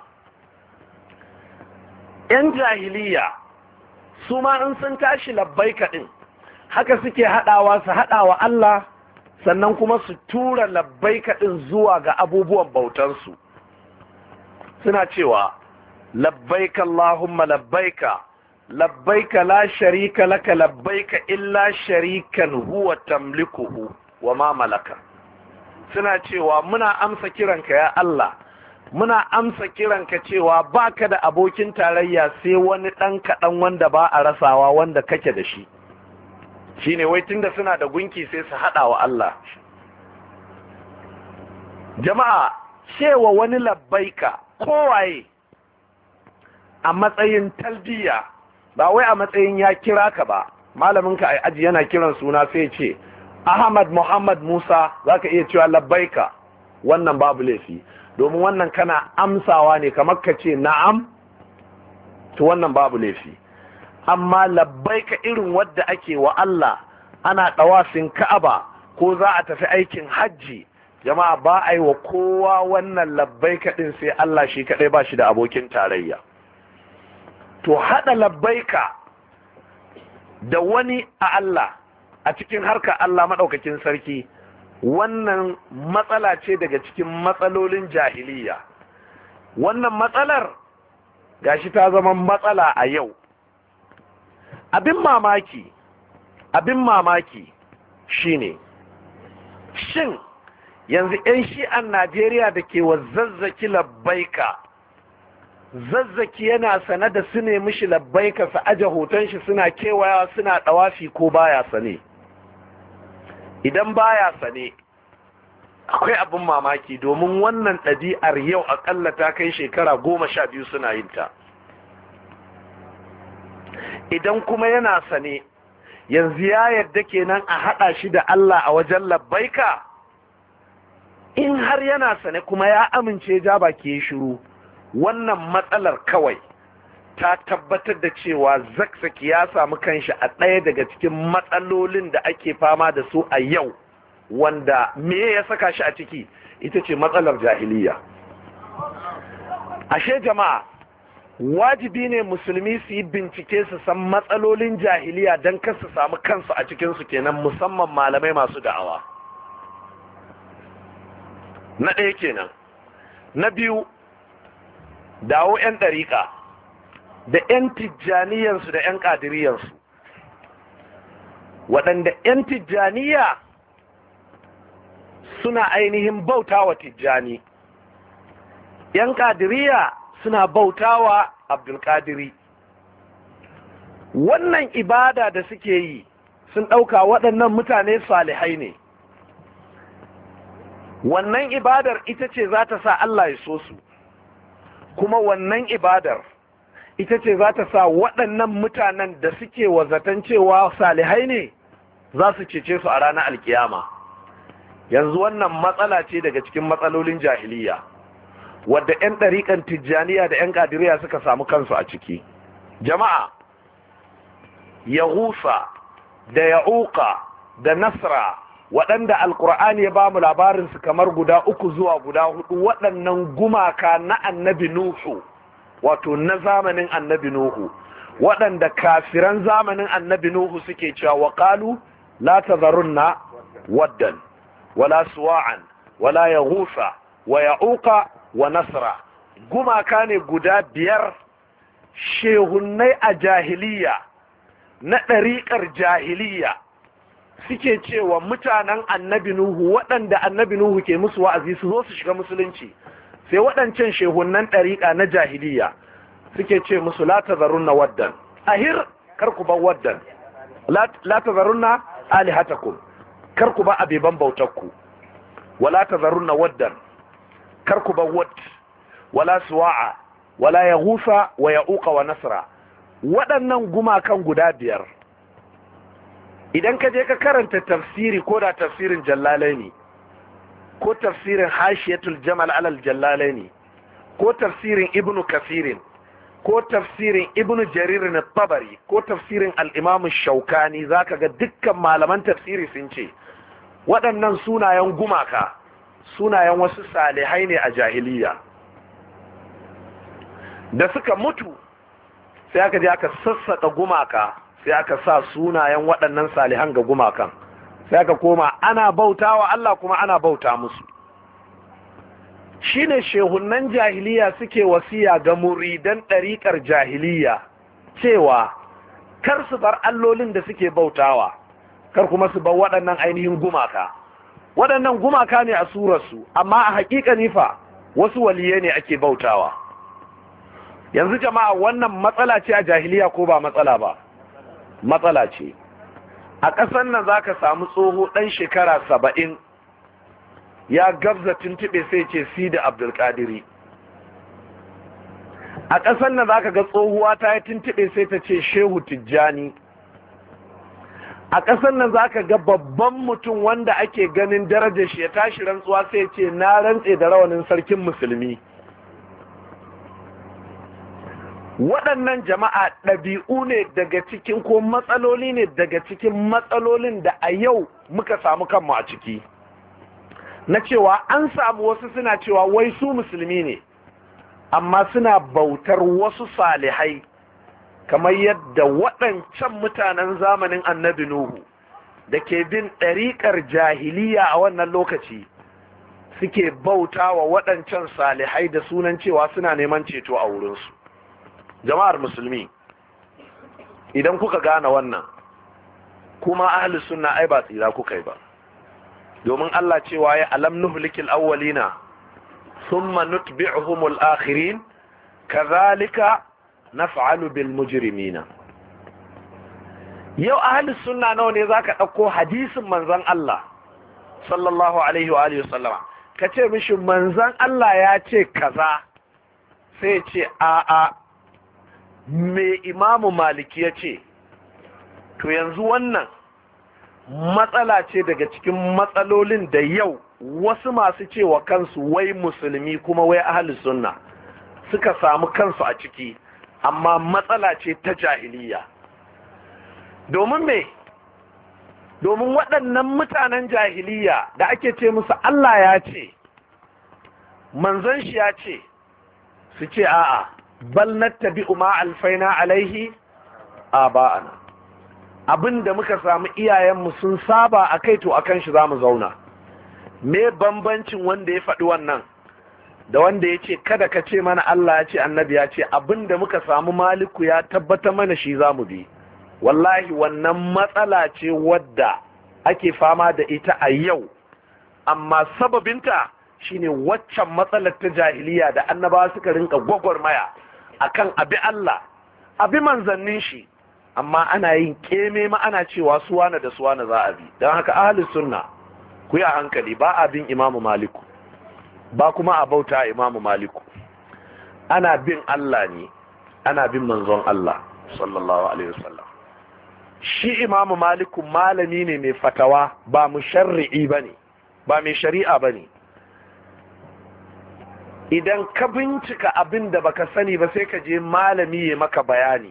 'yan jahiliya su ma in sun tashi labbaika ɗin haka suke haɗawa su haɗawa Allah, sannan kuma su tura labbaika ɗin zuwa ga abubuwan bautansu. Suna cewa labbaika Allahumma labbaika labbaika la sharika laka labbaika illa sharikan huwa tamlikuhu wa ma malaka. Suna cewa muna amsa kiranka ya Allah, muna amsa kiranka cewa baka da abokin tarayya sai wani ɗan kaɗan wanda ba a rasawa wanda kake da shi. Shine wai tunda suna da gunki sai su haɗa wa Allah. Jama'a, cewa wani labbaika kowaye a matsayin talbiya, ba wai a matsayin ya kira ka ba. Malaminka a aji yana kiran suna sai ce Ahmad Muhammad Musa, zaka iya cewa labbaika, wannan babu laifi, domin wannan kana amsawa ne kamar ka ce na'am, to wannan babu laifi. Amma labbaika irin wadda ake wa Allah, ana ɗawafin Ka'aba ko za a tafi aikin hajji, jama'a ba a yi wa kowa wannan labbaika ɗin sai Allah shi kaɗai ba shi da abokin tarayya. To haɗa labbaika da wani a Allah a cikin harka Allah maɗaukakin sarki, wannan matsala ce daga cikin matsalolin jahiliya. Wannan matsalar gashi ta zama matsala a yau. Abin mamaki, abin mamaki shine, shin yanzu 'yan shi'an Najeriya da ke wa zazzaki labbaika, zazzaki yana sane da su ne mishi labbaika su aje hoton shi suna kewaya suna ɗawafi ko baya sane? Idan baya sane, akwai abin mamaki, domin wannan ɗabi'ar yau aƙalla ta kai shekara goma sha biyu suna yin ta. Idan kuma yana sane, yanzu ya yadda kenan a haɗa shi da Allah a wajen labbaika? In har yana sane kuma ya amince ja baki ya shiru, wannan matsalar kawai ta tabbatar da cewa zakzaki ya samu kanshi a ɗaya daga cikin matsalolin da ake fama da su a yau, wanda me ya saka shi a ciki? Ita ce matsalar jahiliya. Ashe jama'a, wajibi ne musulmi su yi bincike su san matsalolin jahiliya don kar su samu kansu a cikinsu kenan, musamman malamai masu da'awa. Na ɗaya kenan. Na biyu, dawo 'yan ɗariƙa da 'yan tijjaniyansu da 'yan ƙadiriyansu, waɗanda 'yan tijjaniya suna ainihin bautawa tijjani, 'yan ƙadiriya suna bautawa abdulkadiri. Wannan ibada da suke yi sun ɗauka waɗannan mutane salihai ne. Wannan ibadar ita ce za ta sa Allah ya so su, kuma wannan ibadar ita ce za ta sa waɗannan mutanen da suke wazatan cewa salihai ne za su cece su a ranar alkiyama. Yanzu wannan matsala ce daga cikin matsalolin jahiliya. wadda 'yan ɗariƙan tijjaniya da 'yan ƙadiriya suka samu kansu a ciki. Jama'a, yahusa da ya'uqa da nasra waɗanda alkur'ani ya ba mu labarinsu kamar guda uku zuwa guda hudu, waɗannan gumaka na annabi nuhu, wato na zamanin annabi nuhu, waɗanda kafiran zamanin annabi nuhu suke cewa wa qalu la tadharunna waddan wala suwa'an wala yaghusa wa ya'uqa wa nasra. Gumaka ne guda biyar, shehunnai a jahiliya na ɗariƙar jahiliya suke cewa mutanen annabi nuhu, waɗanda annabi nuhu ke musu wa'azi su zo su shiga musulunci, sai waɗancan shehunnan ɗariƙa na jahiliya suke ce musu la tazarunna waddan, ahir kar ku bar waddan, la tazarunna alihatakum, kar ku ba abeban bautarku, wala tazarunna waddan, kar ku bar wad, wala suwa'a wala yaghusa wa ya'uqa wa nasra. Waɗannan gumakan guda biyar, idan ka je ka karanta tafsiri, ko da tafsirin Jallalaini ko tafsirin Hashiyatul Jamal alal Jallalaini ko tafsirin Ibn Kasirin ko tafsirin Ibn Jarir al-Tabari ko tafsirin al-Imam Shawkani, zaka ga dukkan malaman tafsiri sun ce waɗannan sunayen gumaka sunayen wasu salihai ne a jahiliya da suka mutu, sai aka je aka sassaka gumaka, sai aka sa sunayen waɗannan salihan ga gumakan, sai aka koma ana bautawa Allah kuma ana bauta musu. Shine shehunnan jahiliya suke wasiya ga muridan ɗariƙar jahiliya cewa kar su bar allolin da suke bautawa, kar kuma su bar waɗannan ainihin gumaka. Waɗannan gumaka ne a surarsu, amma a haƙiƙani fa wasu waliye ne ake bautawa. Yanzu jama'a, wannan matsala ce a jahiliya ko ba matsala ba? Matsala ce. A ƙasar nan za ka samu tsoho ɗan shekara saba'in ya gabza tuntuɓe sai ce si da Abdulkadiri. A ƙasar nan za ka ga tsohuwa ta yi tuntuɓe sai ta ce Shehu Tijjani. A ƙasar nan za ka ga babban mutum wanda ake ganin darajar shi ya tashi rantsuwa sai ce na rantse da rawanin sarkin musulmi. Waɗannan jama'a ɗabi'u ne daga cikin, ko matsaloli ne daga cikin matsalolin da a yau muka samu kanmu a ciki, na cewa an samu wasu suna cewa wai su musulmi ne amma suna bautar wasu salihai, kamar yadda waɗancan mutanen zamanin annabi Nuhu da ke bin ɗariƙar jahiliya a wannan lokaci suke bauta wa waɗancan salihai da sunan cewa suna neman ceto a wurinsu. Jama'ar musulmi, idan kuka gane wannan, kuma ahli sunna ai ba tsira kuka yi ba, domin Allah cewa ya alam nuhlikil awwalina thumma nutbi'uhumul akhirin kadhalika naf'alu bil mujrimina. Yau ahli sunna nawa ne zaka dauko hadisin manzon Allah sallallahu alaihi wa alihi wasallama, kace mishi manzon Allah ya ce kaza, sai ce a a me imamu maliki ya ce. To yanzu wannan matsala ce daga cikin matsalolin da yau wasu masu cewa kansu wai musulmi kuma wai ahli sunna suka samu kansu a ciki, amma matsala ce ta jahiliya. Domin me? Domin waɗannan mutanen jahiliya da ake ce musu Allah ya ce, manzon shi ya ce, su ce a'a, bal nattabi'u ma alfaina alaihi aba'ana, abinda muka samu iyayenmu sun saba a kai to akan shi zamu zauna. Me bambancin wanda ya faɗi wannan da wanda ya ce kada ka ce mana Allah ya ce annabi ya ce, abinda muka samu Maliku ya tabbata mana shi zamu bi? Wallahi wannan matsala ce wadda ake fama da ita a yau, amma sababinta shine waccan matsalar ta jahiliya da annabawa suka rinka gwagwarmaya akan abi Allah, abi manzannin shi, amma ana yin keme ma ana cewa suwana da suwana za a bi. Don haka ahlus sunna ku yi a hankali, ba a bin imamu maliku, ba kuma a bauta imamu maliku. Ana bin Allah ne, ana bin manzon Allah sallallahu alaihi wasallam. Shi imamu maliku malami ne mai fatawa, ba musharri'i bane, ba mai shari'a bane. idan ka bincika abin da baka sani ba sai ka je malami ya maka bayani.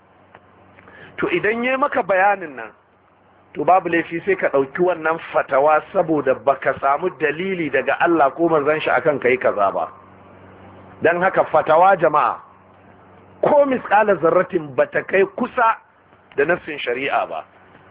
To idan ya maka bayanin nan, to babu laifi sai ka ɗauki wannan fatawa saboda baka samu dalili daga Allah ko manzon shi akan kai kaza ba. Dan haka fatawa jama'a ko misƙala zarratin bata kai kusa da nassin shari'a ba.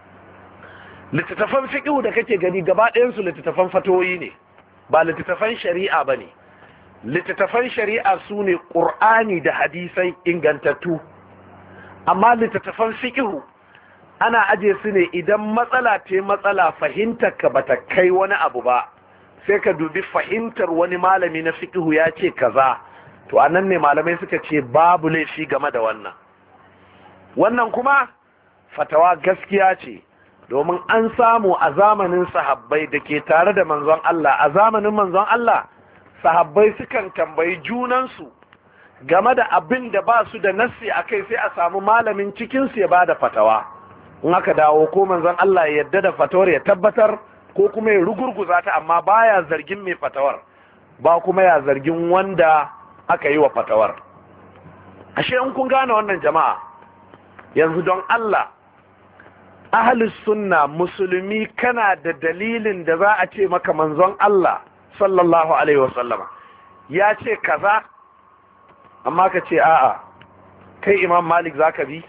Littattafan fiqh da kake gani gaba ɗayan su littattafan fatawoyi ne, ba littattafan shari'a bane. Littattafan shari'a su ne Qur'ani da hadisai ingantattu, amma littattafan fiqh ana aje su ne idan matsala ce matsala fahimtar ka bata kai wani abu ba, sai ka dubi fahimtar wani malami na fiqh ya ce kaza, to anan ne malamai suka ce babu laifi game da wannan. Wannan kuma fatawa gaskiya ce, domin an samu a zamanin sahabbai da ke tare da manzon Allah, a zamanin manzon Allah sahabbai sukan tambayi junansu game da abin da ba su da nassi a kai, sai a samu malamin cikinsu ya ba da fatawa. In aka dawo ko manzon Allah ya yarda da fatawar ya tabbatar, ko kuma ya rugurguza ta, amma baya zargin mai fatawar, ba kuma ya zargin wanda aka yi wa fatawar. Ashe in kun gane wannan jama'a, yanzu don Allah, ahlus sunna musulmi kana da dalilin da za a ce maka manzon Allah sallallahu alaihi wasallama ya ce kaza, amma ka ce a'a kai Imam Malik zaka bi?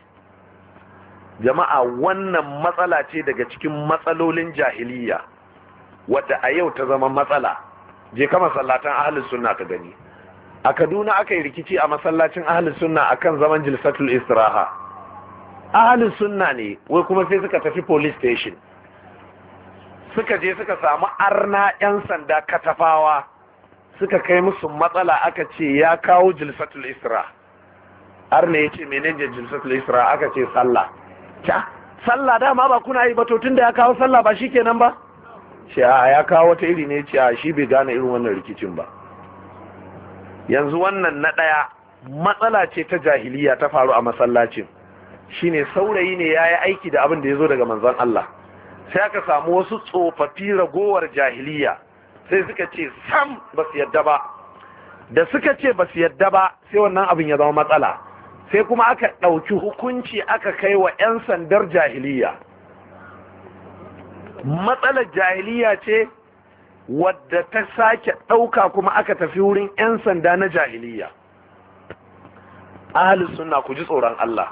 Jama'a, wannan matsala ce daga cikin matsalolin jahiliya wadda a yau ta zama matsala. Je ka masallatan ahlus sunna ka gani. A Kaduna aka yi rikici a masallacin ahlus sunna akan zaman jilsatul istiraha. Ahlus sunna ne wai kuma sai suka tafi police station, suka je suka samu arna yan sanda katafawa, suka kai musu matsala, aka ce ya kawo jilsatul istiraha. Arna ya ce menene jilsatul istiraha? Aka ce sallah. Ta sallah dama ba kuna yi ba, to tunda ya kawo sallah ba shikenan ba? Ce a ya kawo wata iri ne, ce a shi bai gane irin wannan rikicin ba. Yanzu wannan na ɗaya matsala ce ta jahiliya ta faru a masallacin, shine saurayi ne ya yi aiki da abin da ya zo daga manzon Allah, sai aka samu wasu tsofaffi ragowar jahiliya sai suka ce sam ba su yadda ba. Da suka ce ba su yadda ba, sai wannan abin ya zama matsala, sai kuma aka ɗauki hukunci aka kai wa 'yan sandar jahiliya. Matsalar jahiliya ce wadda ta sake ɗauka kuma aka tafi wurin 'yan sanda na jahiliya. Ahlus sunna ku ji tsoron Allah,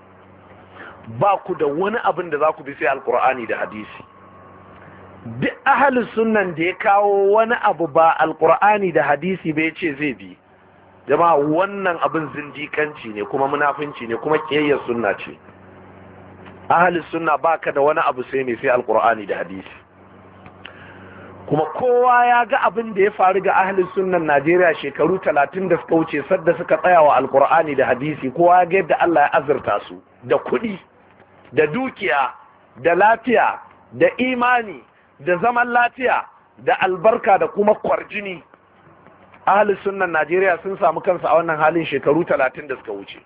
ba ku da wani abin da za ku bi sai alkur'ani da hadisi. Duk ahlus sunnan da ya kawo wani abu ba alkur'ani da hadisi bai ce zai bi, jama'a wannan abin zindikanci ne kuma munafinci ne kuma kiyayyar sunna ce. Ahlus sunna baka da wani abu sai mai sai alkur'ani da hadisi. Kuma kowa ya ga abin da ya faru ga ahlus sunnan Najeriya shekaru talatin da suka wuce, sadda suka tsaya wa alkur'ani da hadisi. Kowa ya ga yadda Allah ya azurta su da kuɗi, da dukiya, da lafiya, da imani, da zaman lafiya, da albarka, da kuma kwarjini. Ahlus sunnan Najeriya sun samu kansu a wannan halin shekaru talatin da suka wuce.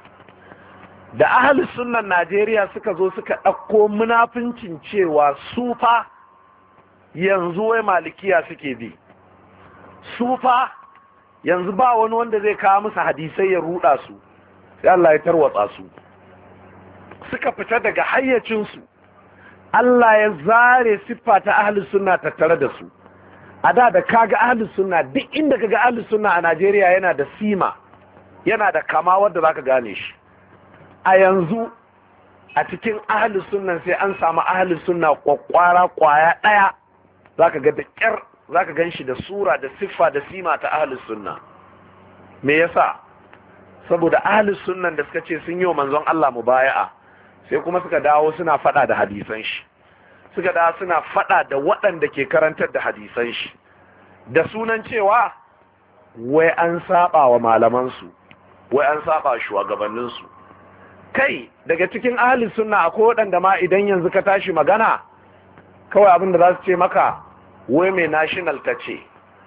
Da ahlus sunnan Najeriya suka zo suka ɗauko munafincin cewa su fa yanzu wai malikiya suke bi, su fa yanzu ba wani wanda zai kawo musu hadisai ya ruɗa su, sai Allah ya tarwatsa su, suka fita daga hayyacinsu. Allah ya zare siffa ta ahlus sunna tattare da su. A da da kaga ahlus sunna, duk inda kaga ahlus sunna a Najeriya yana da sima, yana da kama wadda zaka gane shi. A yanzu a cikin ahlus sunna sai an samu ahlus sunna kwakwara kwaya daya, zaka ga da kyar zaka ganshi da sura da siffa da sima ta ahlus sunna. Me yasa? Saboda ahlus sunnan da suka ce sun yi wa manzon Allah mubaya'a, sai kuma suka dawo suna fada da hadisan shi, suka dawo suna fada da waɗanda ke karantar da hadisan shi, da sunan cewa wai an saba wa malamansu, wai an saba shugabanninsu. Kai daga cikin ahli sunna akwai waɗanda ma idan yanzu ka tashi magana kawai abin da za su ce maka wai mai national ta ce,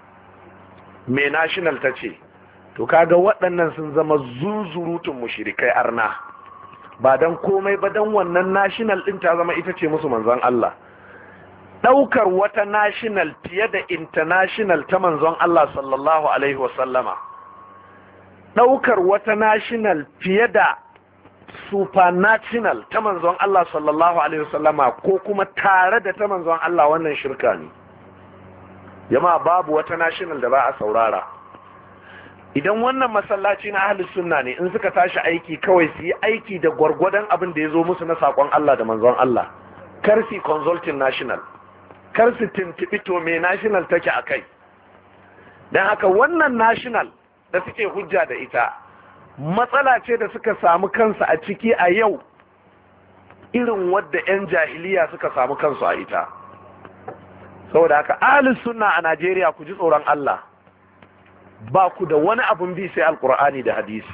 mai national ta ce. To kaga waɗannan sun zama zuzurutun mushrikai arna, ba dan komai ba dan wannan national din ta zama ita ce musu manzon Allah. ɗaukar wata national fiye da international ta manzon Allah sallallahu alaihi wasallama, ɗaukar wata national fiye da supranational ta manzon Allah sallallahu alaihi wasallama ko kuma tare da ta manzon Allah, wannan shirka ne. Jama'a babu wata national da ba a saurara. Idan wannan masallaci na ahli sunna ne, in suka tashi aiki kawai su yi aiki da gwargwadon abin da ya zo musu na saƙon Allah da manzon Allah, kar su consulting national, kar su tuntuɓi to me national take a kai. Don haka wannan national da suke hujja da ita matsala ce da suka samu kansu a ciki a yau, irin wadda 'yan jahiliya suka samu kansu a ita. Saboda haka ahlus sunna a Najeriya ku ji tsoron Allah, ba ku da wani abun bi sai alkur'ani da hadisi.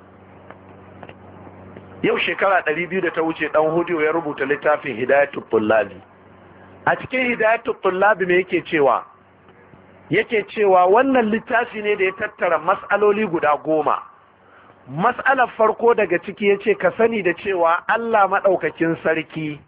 Yau shekara ɗari biyu da ta wuce ɗan hudiyo ya rubuta littafin hidayatul tullabi. A cikin hidayatul tullabi me yake cewa? Yake cewa wannan littafi ne da ya tattara mas'aloli guda goma. Mas'alar farko daga ciki yace ka sani da cewa Allah maɗaukakin sarki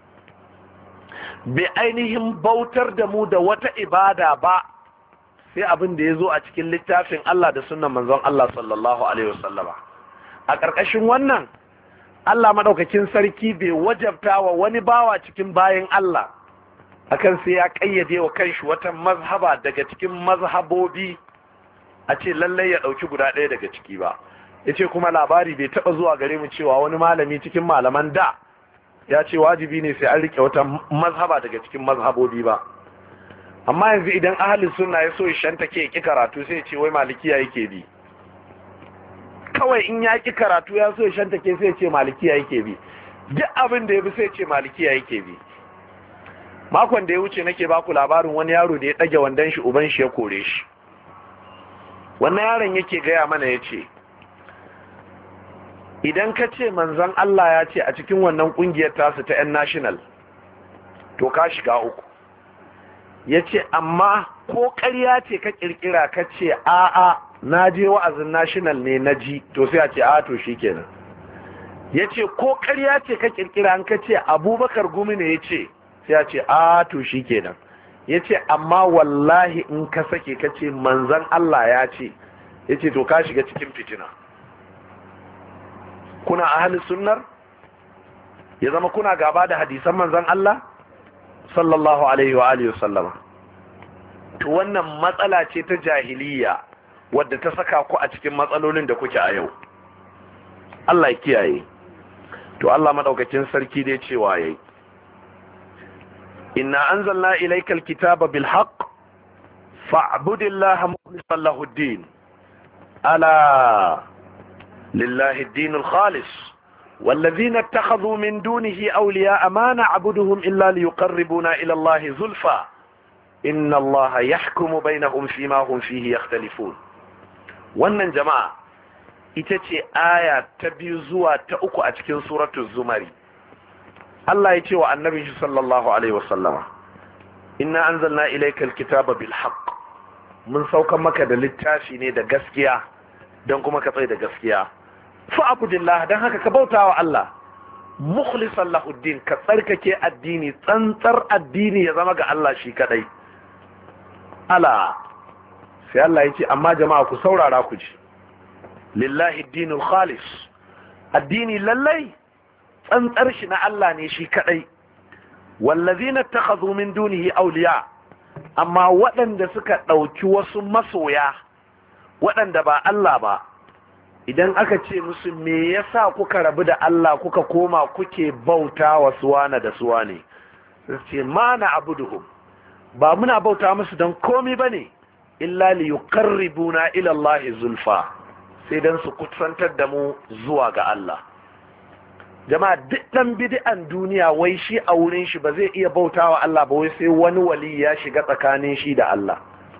bai ainihin bautar da mu da wata ibada ba sai abin da ya zo a cikin littafin Allah da sunnan manzon Allah sallallahu alaihi wasallama. A ƙarƙashin wannan, Allah maɗaukakin sarki bai wajabta wa wani bawa cikin bayan Allah akan sai ya ƙayyade wa kanshi wata mazhaba daga cikin mazhabobi a ce lallai ya ɗauki guda ɗaya daga ciki ba. Ya ce kuma labari bai taɓa zuwa gare mu cewa wani malami cikin malaman da ya ce wajibi ne sai an riƙe wata mazhaba daga cikin mazhabobi ba. Amma yanzu idan ahalin sunna ya so ya shanta ke ki karatu sai ce wai malikiya yake bi. Kawai in ya ki karatu ya so ya shanta ke sai ce malikiya yake bi. Duk abin da ya bi sai ce malikiya yake bi. Makon da ya wuce nake baku labarin wani yaro da ya ɗage wandon shi uban shi ya kore shi. Wannan yaron yake gaya mana ya ce, idan ka ce manzon Allah ya ce a cikin wannan kungiyar tasu ta 'yan national, to ka shiga uku. Ya ce amma ko ƙarya ce ka ƙirƙira ka ce a'a na je wa'azin national ne na ji, to sai a ce a to shi kenan. Ya ce ko ƙarya ce ka ƙirƙira an ka ce Abubakar Gumi ne ya ce, sai a ce a to shi kenan. Ya ce amma wallahi in ka sake ka ce manzon Allah ya ce, ya ce to ka shiga cikin fitina. Kuna ahli sunnar ya zama kuna gaba da hadisan manzon Allah sallallahu alaihi wa alihi wasallama. To wannan matsala ce ta jahiliya wadda ta saka ku a cikin matsalolin da kuke a yau. Allah ya kiyaye. To Allah madaukakin sarki dai cewa yayi, inna anzalna ilaykal kitaba bil haqq fa'budillaha mukhlishan lahu ad-din ala لله الدين الخالص والذين اتخذوا من دونه أولياء ما نعبدهم إلا ليقربونا إلى الله زلفى إن الله يحكم بينهم فيما هم فيه يختلفون. wannan jama'a ita ce aya ta biyu zuwa ta uku a cikin suratul zumari. Allah ya ce wa annabi sallallahu alaihi wasallama, inna anzalna ilaykal kitaba bil haqq, mun saukan maka da littafi ne da gaskiya don kuma ka tsaye da gaskiya. Fa'budillah, dan haka ka bauta wa Allah mukhlishan lahuddin, ka tsarkake addini, tsantsar addini ya zama ga Allah shi kadai. Ala sai Allah ya ce amma jama'a ku saurara ku ji, lillahi dinul khalis, addini lallai tsantsar shi na Allah ne shi kadai. wallazina takhadhu min dunihi awliya, amma waɗanda suka ɗauki wasu masoya waɗanda ba Allah ba, idan aka ce musu me yasa kuka rabu da Allah kuka koma kuke bauta wa suwana da suwane, sai ce ma na abuduhum, ba muna bauta musu don komai bane illa li yuqarribuna ila Allah zulfa, sai dan su kusantar da mu zuwa ga Allah. Jama'a duk dan bid'an duniya wai shi a wurin shi ba zai iya bautawa Allah ba, wai sai wani wali ya shiga tsakanin shi da Allah.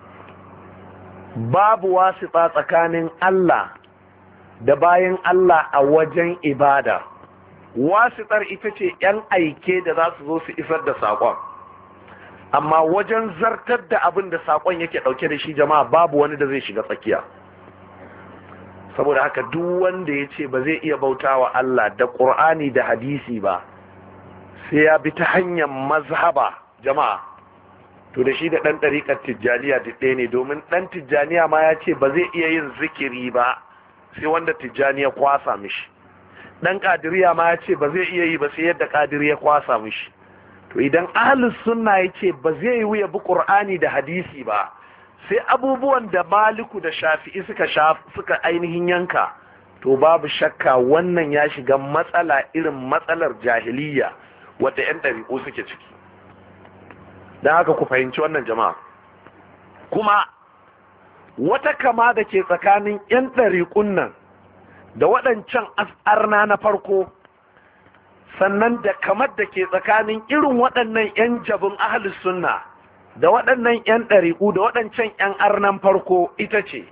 Babu wasita tsakanin Allah da bayan Allah a wajen ibada. Wasitar ita ce ‘yan aike da za su zo su isar da saƙon, amma wajen zartar da abin da saƙon yake ɗauke da shi jama'a babu wani da zai shiga tsakiya. Saboda haka duk wanda ya ce ba zai iya bautawa Allah da ƙur'ani da hadisi ba, sai ya bi ta hanyar mazhaba jama'a to da shi da ɗan ɗariƙar tijjaniya duk ɗaya ne, domin ɗan tijjaniya ma ya ce ba zai iya yin zikiri ba sai wanda tijjaniya kwasa mishi, ɗan ƙadiriya ma ya ce ba zai iya yi ba sai yadda ƙadiriya kwasa mishi. To idan ahlus sunna ya ce ba zai yi wuya bi ƙur'ani da hadisi ba sai abubuwan da maliku da shafi'i suka suka ainihin yanka, to babu shakka wannan ya shiga matsala irin matsalar jahiliya wadda 'yan ɗariƙo suke ciki. don haka ku fahimci wannan jama'a. Kuma wata kama da ke tsakanin 'yan ɗariƙun nan da waɗancan as'arna na farko, sannan da kamar da ke tsakanin irin waɗannan 'yan jabin ahlus sunna da waɗannan 'yan ɗariƙu da waɗancan 'yan arnan farko ita ce,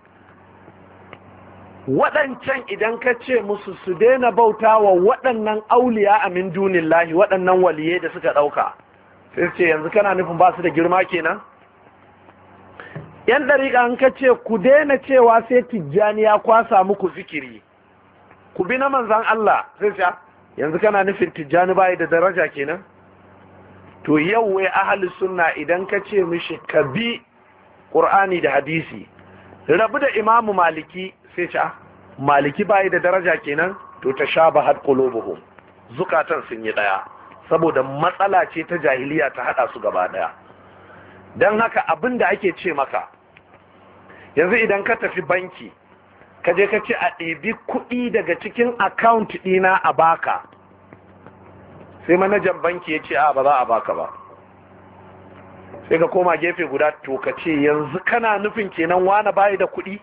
waɗancan idan ka ce musu su daina bauta wa waɗannan auliya a min dunillahi, waɗannan waliyai da suka ɗauka, sai ce yanzu kana nufin ba su da girma kenan? Yan ɗariƙa an ka ce ku daina cewa sai tijjani ya kwasa muku zikiri, ku bi na manzan Allah, sai ce yanzu kana nufin tijjani bai da daraja kenan? To yau wai ahli sunna idan ka ce mishi ka bi Qur'ani da hadisi, rabu da Imamu Maliki, sai ce Maliki bai da daraja kenan? To tashabahat qulubuhum, zukatan sun yi daya, saboda matsala ce ta jahiliya ta hada su gaba daya. Dan haka abin da ake ce maka yanzu idan ka tafi banki ka je ka ce a ɗebi kuɗi daga cikin account ɗina a baka, sai manajan banki ya ce a ba za a baka ba, sai ka koma gefe guda to ka ce yanzu kana nufin kenan wane bayi da kuɗi,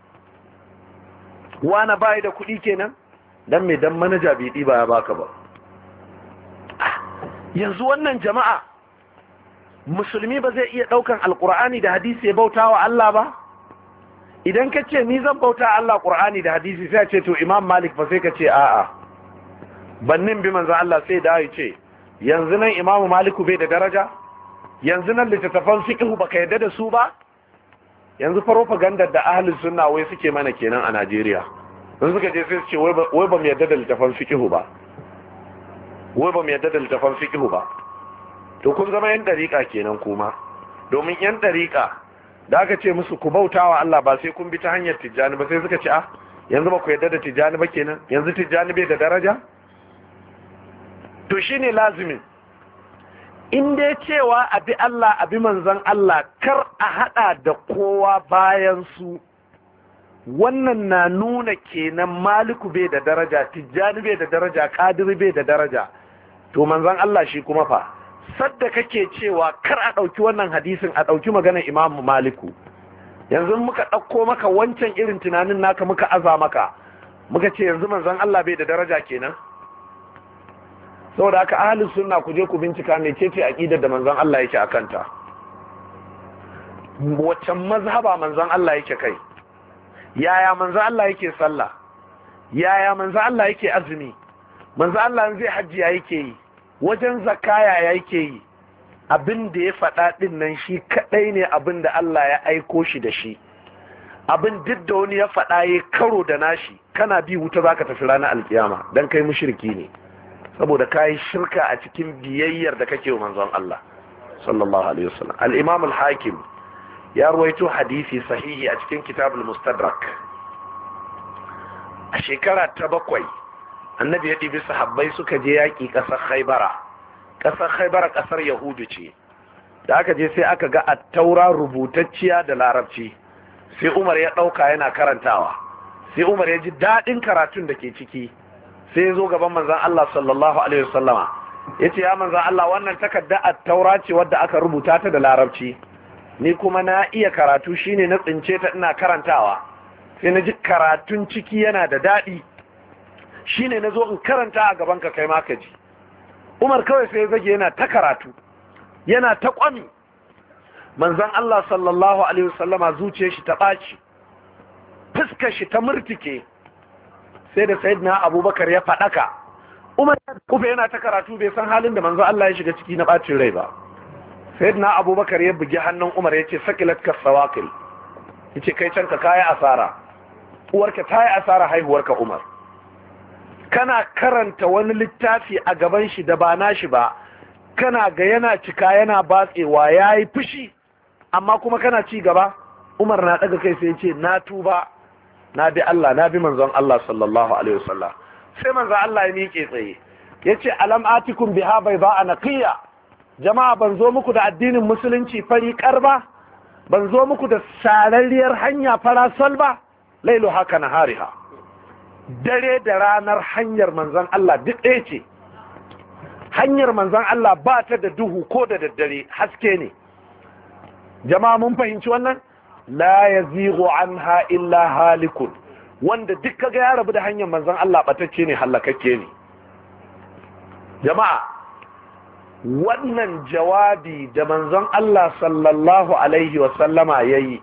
wane bayi da kuɗi kenan, dan me dan manaja bai ɗiba ya baka ba. Yanzu wannan jama'a musulmi ba zai iya ɗaukan alƙur'ani da hadisi ya bauta wa Allah ba? Idan ka ce ni zan bauta Allah ƙur'ani da hadisi, sai ce to Imam Malik fa, sai ka ce a'a bannin bi manzo Allah, sai da ya ce yanzu nan Imam Maliku bai da daraja, yanzu nan littattafan fiqh baka yarda da su ba. Yanzu propaganda da ahlus sunna wai suke mana kenan a Najeriya, in suka je sai su ce wai ba mu yarda da littattafan fiqh ba, wai ba mu yarda da littattafan fiqh ba. To kun zama yan dariƙa kenan kuma, domin yan dariƙa da aka ce musu ku bautawa Allah ba sai kun bi ta hanyar tijjani ba, sai suka ce ah yanzu ba ku yarda da tijjani ba kenan, yanzu tijjani bai da daraja. To shine lazimin in dai cewa abi Allah abi manzon Allah kar a hada da kowa bayan su, wannan na nuna kenan Maliku bai da daraja, tijjani bai da daraja, Kadiri bai da daraja. To manzon Allah shi kuma fa, sadda kake cewa kar a ɗauki wannan hadisin a ɗauki maganar Imamu Maliku, yanzu muka ɗauko maka wancan irin tunanin naka muka aza maka, muka ce yanzu manzon Allah bai da daraja kenan. Saboda haka ahlus sunna ku je ku bincika me ce ce aqidar da manzon Allah yake akanta, wacce mazhaba manzon Allah yake kai, yaya manzon Allah yake sallah, yaya manzon Allah yake azumi, manzon Allah zai hajji ya yake yi, wajen zakaya ya yake yi. Abin da ya faɗa ɗin nan shi kaɗai ne abin da Allah ya aiko shi da shi. Abin duk da wani ya faɗa ya karo da nashi, kana bi wuta za ka tafi ranar alkiyama don kai mushriki ne, saboda ka yi shirka a cikin biyayyar da kake wa manzon Allah sallallahu alaihi wasallam. Al-Imam al-Hakim ya ruwaito hadisi sahihi a cikin Kitabul Mustadrak. A shekara ta bakwai annabi ya ɗibi sahabbai suka je yaƙi ƙasar Khaibara. Ƙasar Khaibara ƙasar Yahudu ce. Da aka je sai aka ga attaura rubutacciya da larabci. Sai Umar ya ɗauka yana karantawa. Sai Umar ya ji daɗin karatun da ke ciki. Sai ya zo gaban manzon Allah sallallahu alaihi wasallama. Ya ce ya manzon Allah, wannan takarda attaura ce wadda aka rubuta ta da larabci. Ni kuma na iya karatu, shine na tsince ta ina karantawa. Sai na ji karatun ciki yana da daɗi. Shine na zo in karanta a gaban ka kai ma ka ji. Umar kawai sai ya zage yana ta karatu, yana ta kwami. Manzon Allah sallallahu alaihi wasallama zuciyar shi ta ɓaci, fuskar shi ta murtike. Sai da Sayyidina Abubakar ya faɗaka. Umar kufa yana ta karatu bai san halin da manzon Allah ya shiga ciki na ɓacin rai ba. Sayyidina Abubakar ya bugi hannun Umar ya ce sakilatka sawaqil. Yace kai can ka kai asara. Uwarka ta yi asara haihuwarka Umar. Kana karanta wani littafi a gaban shi da ba nashi ba, kana ga yana cika yana batsewa ya yi fushi amma kuma kana ci gaba. Umar na daga kai sai ce na tuba na bi Allah na bi manzon Allah sallallahu alaihi wasallam. Sai manzon Allah ya miƙe tsaye yace alam atikum biha bayda naqiya, jama'a ban zo muku da addinin musulunci fari karba, ban zo muku da sararriyar hanya farasal ba, lailu haka nahariha, dare da ranar hanyar manzon Allah duk ɗaya ce. Hanyar manzon Allah ba ta da duhu ko da daddare, haske ne. Jama'a mun fahimci wannan? La yazighu anha illa halikun, wanda duk kaga ya rabu da hanyar manzon Allah batacce ne, halakakke ne. Jama'a wannan jawabi da manzon Allah sallallahu alaihi wa sallama yayi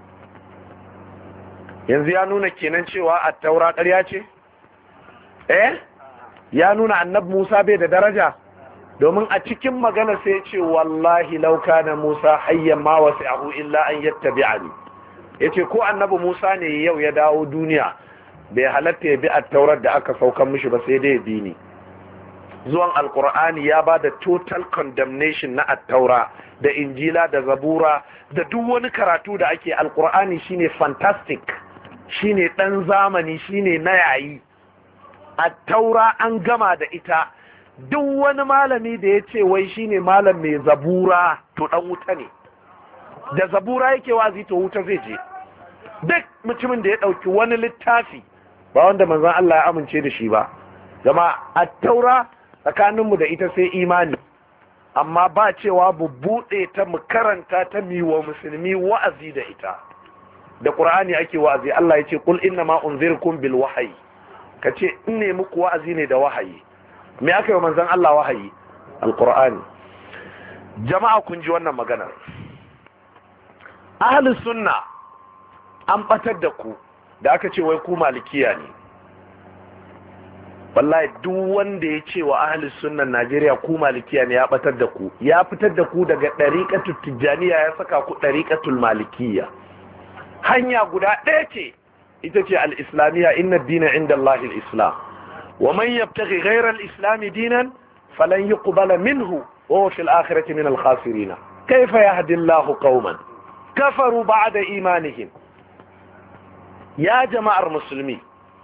yanzu ya nuna kenan cewa at-taura ƙarya ce? Eh? Ya nuna annabi Musa bai da daraja? Domin a cikin magana sai ya ce wallahi law kana Musa hayyan ma wasi'ahu illa an yattabi'ani. Yace ko annabi Musa ne yau ya dawo duniya bai halatta ya bi at-taurar da aka saukan mishi ba sai dai ya bi ni. Zuwan alkur'ani ya ba da total condemnation na attaura da injila da zabura da duk wani karatu da ake. Alkur'ani shine fantastic, shine dan zamani, shine na yayi. Attaura an gama da ita. Duk wani malami da ya ce wai shine malam mai zabura to dan wuta ne. Da zabura yake wazi to wuta zai je. Duk mutumin da ya dauki wani littafi ba wanda manzon Allah ya amince da shi ba, jama'a attaura tsakaninmu da ita sai imani, amma ba cewa bu buɗe ta mu karanta ta miwa musulmi wa'azi da ita. Da ƙur'ani ake wa'azi. Allah ya ce kul inna ma unzirkum bil wahyi, ka ce in ne muku wa'azi ne da wahayi. Me aka yi manzon Allah wahayi? Alƙur'ani. Jama'a kun ji wannan maganar. Ahlus sunna an batar da ku da aka ce wai ku malikiya ne. Wallahi duk wanda ya ce wa ahli sunnan Najeriya ku malikiya ne ya batar da ku, ya fitar da ku daga ɗariƙatul tijjaniya ya saka ku ɗariƙatul malikiya. Hanya guda ɗaya ce, ita ce al-islamiyya, inna dina inda Allah al-islam, wa man yabtaghi ghayra al-islam dinan falan yuqbala minhu wa huwa fil akhirati min al-khasirin. Kayfa yahdi Allahu qauman kafaru ba'da imanihim. Ya jama'ar musulmi,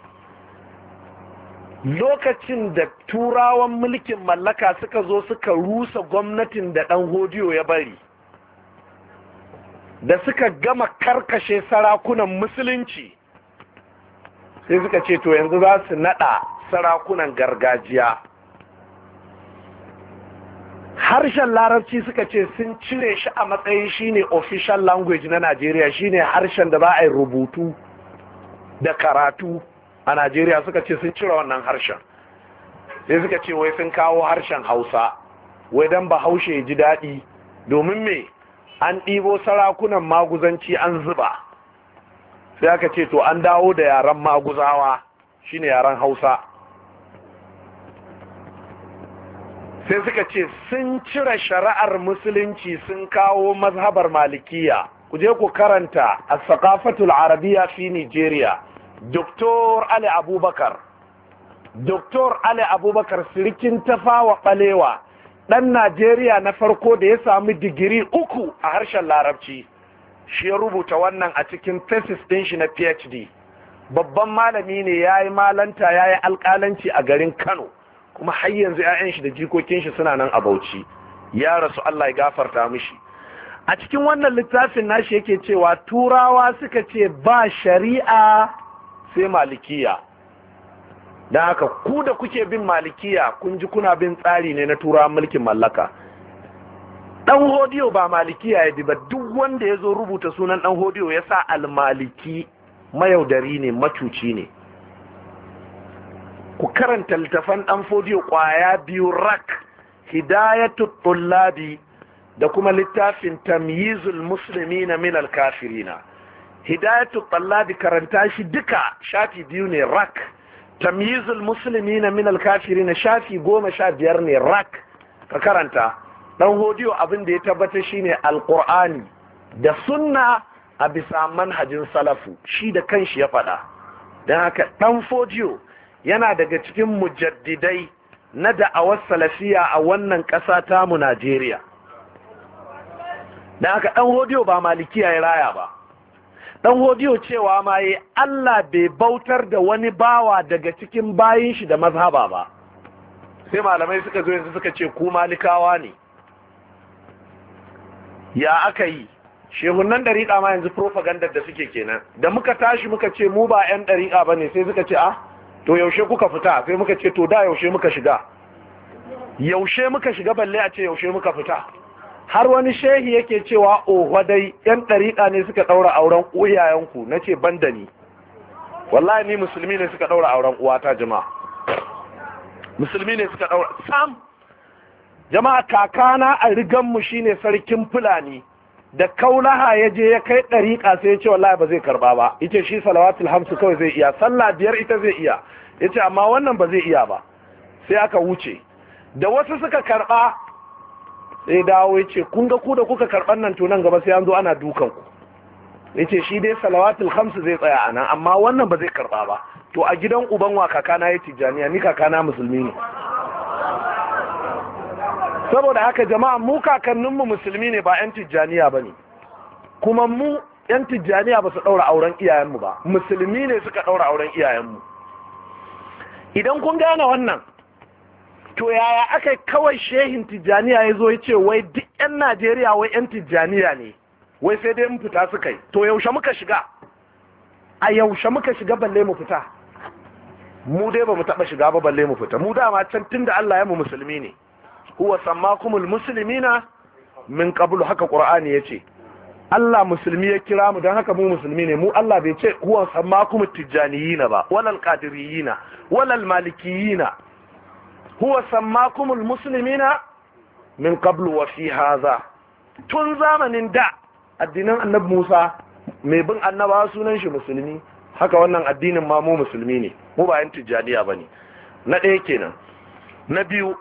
lokacin da turawan mulkin mallaka suka zo suka rusa gwamnatin da ɗan hodiyo ya bari, da suka gama karkashe sarakunan musulunci, sai suka ce to yanzu za su naɗa sarakunan gargajiya. Harshen larabci suka ce sun cire shi a matsayin shine official language na Najeriya, shine harshen da ba a yi rubutu da karatu a Najeriya. Suka ce sun cire wannan harshen, sai suka ce wai sun kawo harshen Hausa, wai dan Bahaushe ya ji daɗi. Domin me? An ɗibo sarakunan maguzanci an zuba, sai aka ce to an dawo da yaren maguzawa, shine yaren Hausa. Sai suka ce sun cire shari'ar musulunci sun kawo mazhabar malikiya. Ku je ku karanta as-saqafatul arabiyya fi Nigeria. Doktor Ali Abubakar, Doktor Ali Abubakar sirikin tafawa ɓalewa, ɗan Najeriya na farko da ya sami digiri uku a harshen larabci, shi ya rubuta wannan a cikin thesis ɗin shi na PhD. Babban malami ne, ya yi malanta, ya yi alƙalanci a garin Kano, kuma har yanzu 'ya'yan shi da jikokin shi suna nan a Bauchi. Ya rasu, Allah ya gafarta mishi. A cikin wannan littafin nashi yake cewa turawa suka ce ba shari'a sai malikiya, don haka ku da kuke bin malikiya kun ji kuna bin tsari ne na turawan mulkin mallaka. Dan hodiyo ba malikiya ya bi ba, duk wanda ya zo rubuta sunan dan hodiyo ya sa almaliki, mayaudari ne, macuci ne. Ku karanta littafan dan hodiyo kwaya biyu rak, hidayatu tullabi da kuma littafin tamyizul muslimina min al-kafirina. Hidayatu tullabi karanta shi duka shafi biyu ne rak, tamyizul muslimina min al-kafirina shafi goma sha biyar ne rak. Ka karanta. Dan hodiyo abin da ya tabbata shine alqur'ani da sunna a bisa manhajin salafu, shi da kanshi ya faɗa. Dan haka dan hodiyo yana daga cikin mujaddidai na da'awar salafiya a wannan ƙasa tamu Najeriya. Da haka ɗan hodiyo ba malikiya ya raya ba, ɗan hodiyo cewa ma yi Allah bai bautar da wani bawa daga cikin bayin shi da mazhaba ba. Sai malamai suka zo yanzu suka ce ku malikawa ne. Ya aka yi, shehunan ɗariƙa ma yanzu propagandar da suke kenan. Da muka tashi muka ce mu ba 'yan ɗariƙa ba ne, sai suka ce ah to yaushe kuka fita, sai muka ce to da yaushe muka shiga yaushe muka shiga balle a ce yaushe muka fita. Har wani shehi yake cewa oho dai yan ɗariƙa ne suka ɗaura auren uyayenku. Na ce ban da ni, wallahi ni musulmi ne suka ɗaura auren uwata. Jama'a musulmi ne suka ɗaura sam. Jama'a kakana a riganmu shine sarkin Fulani, da kaulaha ya je ya kai ɗariƙa sai ya ce wallahi ba zai karba ba. Ita shi salawatul hamsu kawai zai iya, sallah biyar ita zai iya. Ya ce amma wannan ba zai iya ba. Sai aka wuce da wasu suka karba, sai dawo ya ce kun ga ku da kuka karban nan to nan gaba sai an zo ana dukan ku. Ya ce shi dai salawatul hamsu zai tsaya a nan, amma wannan ba zai karba ba. To a gidan uban wa kakana ya tijjaniya, ni kakana musulmi ne. Saboda haka jama'a mu kakanninmu musulmi ne ba 'yan tijjaniya ba ne, kuma mu 'yan tijjaniya ba su ɗaura auren iyayenmu ba, musulmi ne suka ɗaura auren iyayenmu. Idan kun gane wannan, to yaya aka kawai shehin tijjaniya ya zo ya ce wai duk 'yan Najeriya wai 'yan tijjaniya ne, wai sai dai mu fita suka yi. To yaushe muka shiga? A yaushe muka shiga balle mu fita? Mu dai ba mu taɓa shiga ba balle mu fita. Mu dama can tun da Allah ya mu musulmi ne. Huwa sammakumul muslimina min qablu, haka Qur'ani yace. Allah musulmi ya kira mu dan haka mu musulmi ne. Mu Allah bai ce huwa sammakumut tijaniyina ba, walal qadiriyina, walal malikiyina. Huwa sammakumul muslimina min qablu wa fi hadha. Tun zamanin da addinin Annabi Musa mai bin annaba sunan shi musulmi, haka wannan addinin ma mu musulmi ne. Mu ba yan tijaniya bane. Na ɗaya kenan. Na biyu,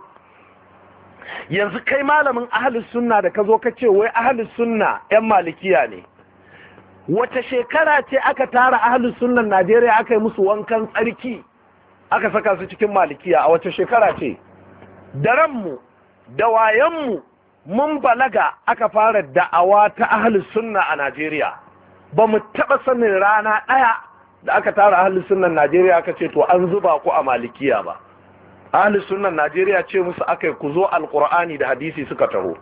yanzu kai malamin ahlus sunna da ka zo ka ce wai ahlus sunna yan malikiya ne, wace shekara ce aka tara ahlus sunnan Najeriya aka yi musu wankan tsarki aka saka su cikin malikiya? A wace shekara ce? Da ranmu da wayanmu mun balaga aka fara da'awa ta ahlus sunna a Najeriya. Ba mu taɓa sanin rana ɗaya da aka tara ahlus sunnan Najeriya aka ce to an zuba ku a malikiya ba. Ahlus sunnan Najeriya ce musu akai ku zo alqur'ani da hadisi suka taho,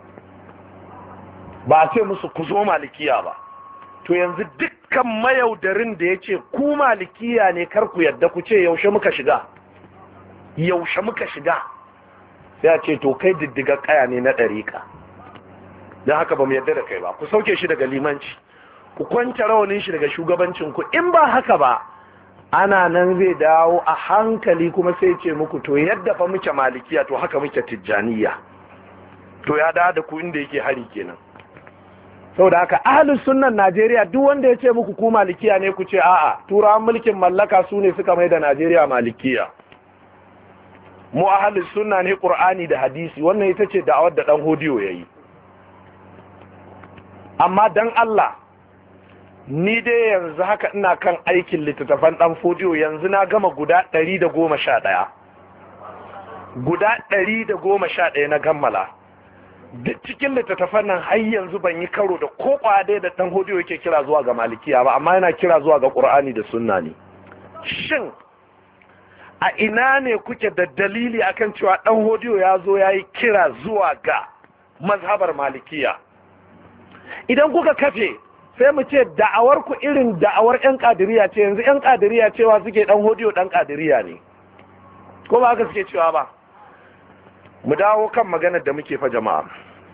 ba a ce musu ku zo malikiya ba. To yanzu dukkan mayaudarin da ya ce ku malikiya ne kar ku yadda, ku ce yaushe muka shiga yaushe muka shiga sai a ce to kai diddiga kaya ne na ɗariƙa, don haka ba mu yadda da kai ba, ku sauke shi daga limanci, ku kwanta rawanin shi daga shugabancin ku. In ba haka ba ana nan zai dawo a hankali kuma sai ce muku to yadda fa muke malikiya to haka muke tijjaniya. To ya dawo da ku inda yake hari kenan. Saboda haka ahlus sunnan Najeriya duk wanda ya ce muku ku malikiya ne ku ce a'a, turawan mulkin mallaka su ne suka mai da Najeriya malikiya. Mu ahlus sunna ne Qur'ani da hadisi, wannan ita ce da'awar da dan hodiyo yayi. Amma dan Allah, ni dai yanzu haka ina kan aikin littattafan dan fodiyo, yanzu na gama guda ɗari da goma sha ɗaya guda ɗari da goma sha ɗaya na gammala. Duk cikin littattafan nan har yanzu ban yi karo da ko kwade da dan hodiyo yake kira zuwa ga malikiya ba, amma yana kira zuwa ga Qur'ani da sunna ne. Shin a ina ne kuke da dalili akan cewa dan hodiyo ya zo ya yi kira zuwa ga mazhabar malikiya? Idan kuka kafe sai mu ce da'awar ku irin da'awar yan kadiriya ce. Yanzu yan kadiriya cewa suke dan hodiyo dan kadiriya ne, ko ba haka suke cewa ba? Mu dawo kan maganar da muke fa jama'a.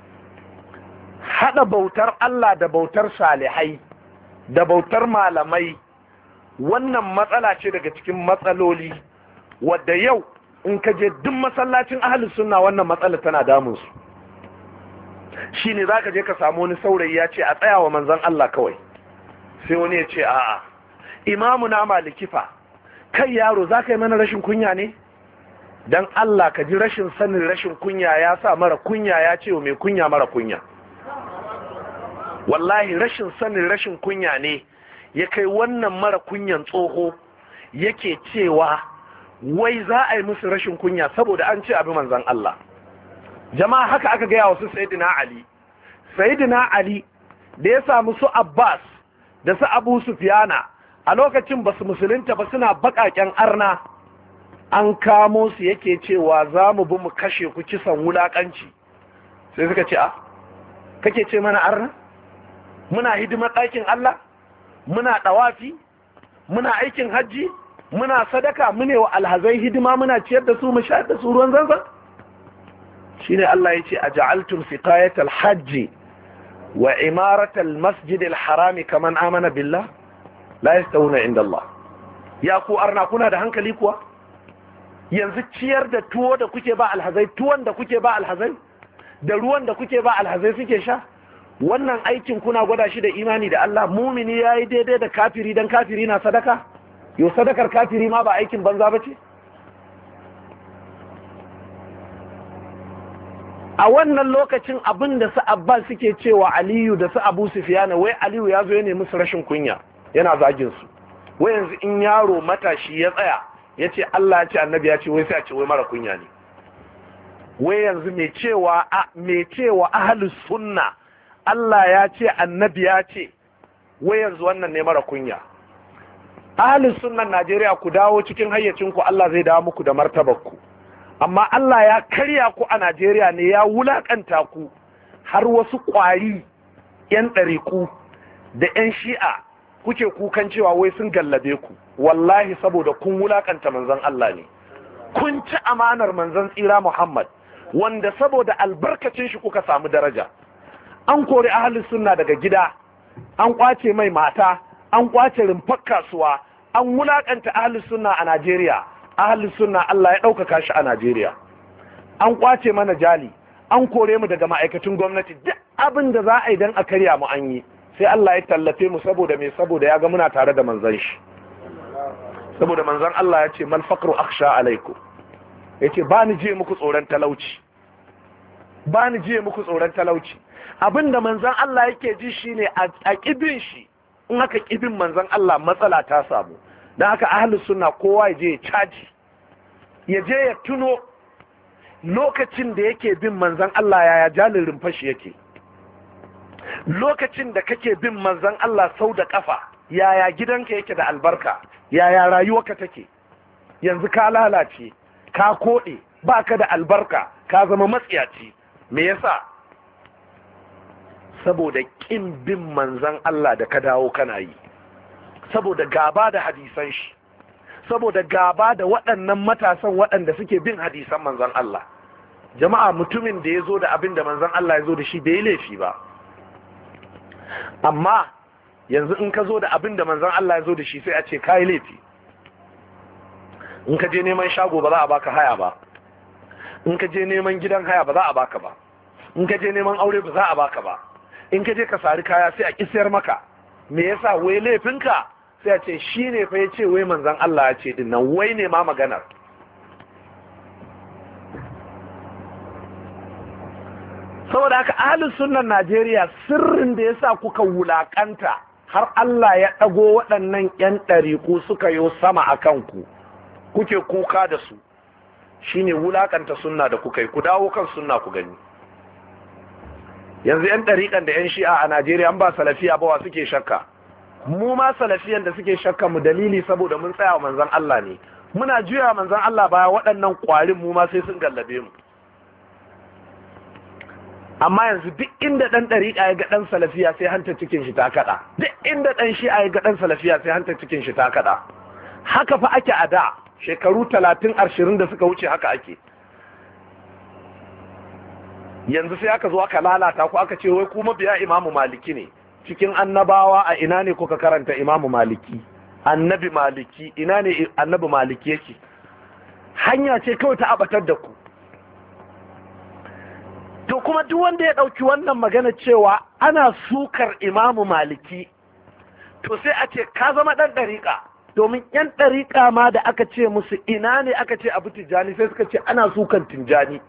Hada bautar Allah da bautar salihai da bautar malamai, wannan matsala ce daga cikin matsaloli wadda yau in ka je duk masallacin ahlus sunna wannan matsala tana damun su. Shine zaka je ka samu wani saurayi ya ce a tsaya wa manzon Allah kawai, sai wani ya ce a'a imamu na maliki fa. Kai yaro, zaka yi mana rashin kunya ne? Dan Allah ka ji rashin sanin rashin kunya ya sa mara kunya ya ce wa mai kunya mara kunya. Wallahi rashin sanin rashin kunya ne ya kai wannan mara kunyan tsoho yake cewa wai za a yi musu rashin kunya saboda an ce abi manzon Allah. Jama'a haka aka gaya wasu Sayyidina Ali. Sayyidina Ali da ya samu su Abbas da su Abu Sufyana a lokacin basu musulunta ba, suna baƙaƙen arna, an kamo su yake cewa za mu bi mu kashe ku kisan wulaƙanci. Sai suka ce, a kake ce mana arna? Muna hidimar ɗakin Allah, muna ɗawafi, muna aikin hajji, muna sadaka, mune wa alhazai hidima, muna ciyar da su, mu shayar da su ruwan zanzan. Shine Allah ya ce, a ja'altum siqayatal hajji wa imaratal masjidil harami kaman amana billah la yastawuna inda Allah. Ya ku arna, kuna da hankali kuwa? Yanzu ciyar da tuwo da kuke ba alhazai, tuwon da kuke ba alhazai, da ruwan da kuke ba alhazai suke sha, wannan aikin kuna gwada shi da imani da Allah? Mumini yayi daidai da kafiri dan kafiri na sadaka? Yo, sadakar kafiri ma ba aikin banza bace? A wannan lokacin abin da su Abbas suke cewa Aliyu da su Abu Sufyan, wai Aliyu ya zo ya nemi su rashin kunya, yana zagin su. Wai yanzu in yaro matashi ya tsaya ya ce Allah ya ce annabi ya ce, wai sai a ce wai mara kunya ne. Wai yanzu mai cewa mai cewa ahlus sunna Allah ya ce annabi ya ce, wai yanzu wannan ne mara kunya. Ahlus sunnan Najeriya, ku dawo cikin hayyacinku, Allah zai dawo muku da martabarku. Amma Allah ya karya ku a Najeriya ne, ya wulakanta ku, har wasu ƙwari 'yan ɗariƙu da 'yan shi'a kuke kukan cewa wai sun gallabe ku. Wallahi saboda kun wulakanta manzon Allah ne, kun ci amanar manzon tsira Muhammad, wanda saboda albarkacin shi kuka samu daraja. An kori ahlus sunna daga gida, an kwace mai mata, an kwace rumfar kasuwa, an wulakanta ahlus sunna a Najeriya. Ahlus sunna Allah ya ɗaukaka shi a Najeriya. An kwace mana jali, an kore mu daga ma'aikatun gwamnati, duk abin da za a yi don a karya mu an yi. Sai Allah ya tallafe mu saboda me? Saboda ya ga muna tare da manzon shi. Saboda manzon Allah ya ce mal faqru akhsha alaikum. Yace ba ni je muku tsoron talauci. Ba ni je muku tsoron talauci. Abinda manzon Allah yake ji shine a kibin shi. In aka kibin manzon Allah matsala ta samu. Dan haka ahlus sunna kowa ya je ya caji. Ya je ya tuno lokacin da yake bin manzon Allah yaya jalin rumfashi yake. Lokacin da kake bin manzon Allah sau da kafa, yaya gidanka yake da albarka, yaya rayuwarka take. Yanzu ka lalace, ka kode, baka da albarka, ka zama matsiyaci. Me yasa? Saboda kin bin manzon Allah da ka dawo kana yi, saboda gaba da hadisan shi, saboda gaba da waɗannan matasan waɗanda suke bin hadisan manzon Allah. Jama'a, mutumin da ya zo da abin da manzon Allah ya zo da shi bai laifi ba, amma yanzu in ka zo da abin da manzon Allah ya zo da shi sai a ce ka yi laifi. In ka je neman shago ba za a baka haya ba, in ka je neman gidan haya ba za a baka ba, in ka je neman aure ba za a baka ba, in ka je ka sari kaya sai a kisayar maka. Me yasa? Wai laifinka? Sai a ce shi ne fa ya ce wai manzon Allah ya ce din nan, wai ne ma maganar. Saboda haka ahlus sunnan Najeriya, sirrin da yasa kuka wulakanta har Allah ya dago waɗannan ƴan ɗariku suka yo sama akan ku, kuke kuka da su, shine wulakanta sunna da kuka yi. Ku dawo kan sunna ku gani. Yanzu ƴan ɗariƙan da ƴan shi'a a Najeriya an ba salafiya ba wa suke shakka. Mu ma salafiyan da suke shakka mu dalili saboda mun tsaya wa manzon Allah ne. Muna juya manzon Allah baya, waɗannan ƙwarin mu ma sai sun gallabe mu. Amma yanzu duk inda ɗan ɗariƙa ya ga ɗan salafiya sai hanta cikin shi ta kaɗa. Duk inda ɗan shi'a ya ga ɗan salafiya sai hanta cikin shi ta kaɗa. Haka fa ake a da, shekaru talatin ashirin da suka wuce haka ake. Yanzu sai aka zo aka lalata ku, aka ce wai kuma biya Imamu Maliki ne. Cikin annabawa a ina ne kuka karanta Imamu Maliki? Annabi Maliki, ina ne Annabi Maliki yake? Hanya ce kawai ta abatar da ku. To kuma duk wanda ya ɗauki wannan magana cewa ana sukar Imamu Maliki, to sai a ce ka zama ɗan ɗariƙa. Domin ƴan ɗariƙa ma da aka ce musu ina ne aka ce abu Tijjani, sai suka ce ana sukan Tijjani.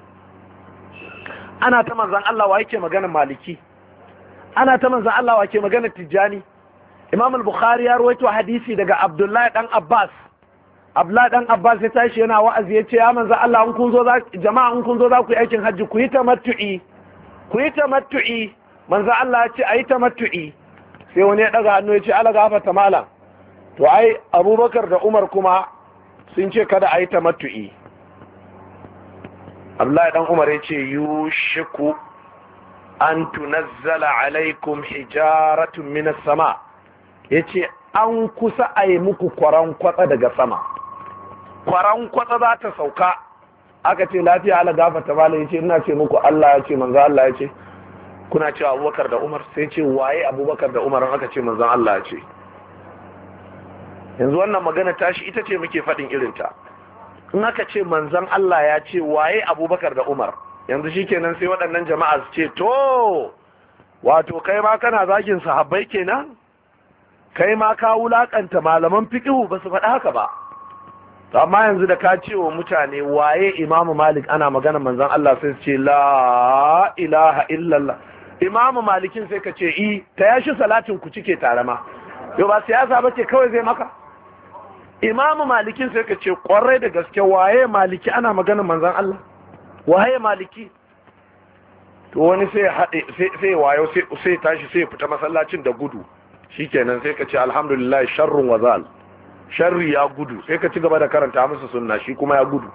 Ana ta manzan Allah wa yake magana Maliki, ana ta manzan Allah wa ke magana Tijjani. Imam al-Bukhari ya rawaito hadisi daga Abdullahi dan Abbas Abdullahi dan Abbas ya tashi yana wa'azi ya ce ya manzo Allah in kun zo za jama'a in kun zo za ku yi aikin hajji ku yi tamattu'i ku yi tamattu'i manzo Allah ya ce ayi tamattu'i sai wani ya daga hannu ya ce ala gafarta malam to ai Abubakar da Umar kuma sun ce kada ayi tamattu'i. Abdullahi dan Umar ya ce yushiku an tunazzala alaikum hijaratun minas sama, yace an kusa a yi muku kwaran kwatsa daga sama, kwaran kwatsa za ta sauka. Aka ce lafiya ala gafata bala, yace ina ce muku Allah ya ce manzo Allah ya ce, kuna cewa Abubakar da Umar, sai ce waye Abubakar da Umar? Aka ce manzo Allah ya ce. Yanzu wannan magana tashi ita ce muke faɗin irinta. In aka ce manzon Allah ya ce waye Abubakar da Umar, yanzu shikenan sai waɗannan jama'a su ce to wato kai ma kana zagin sahabbai kenan, kai ma ka wulakanta malaman fiqhu, ba su faɗi haka ba. To amma yanzu da ka ce wa mutane waye Imam Malik ana magana manzon Allah, sai su ce la ilaha illallah. Imam Malikin sai ka ce i ta yashi salatin ku cike tare ma, yau ba siyasa ba ce kawai zai maka. Imam Malikin sai ka ce kwarai da gaske waye Maliki ana magana manzon Allah, waye Maliki? To wani sai haɗe sai wayo sai tashi sai fita masallacin da gudu, shikenan sai ka ce alhamdulillah sharrun wazal, sharri ya gudu, sai ka ci gaba da karanta musu sunna, shi kuma ya gudu.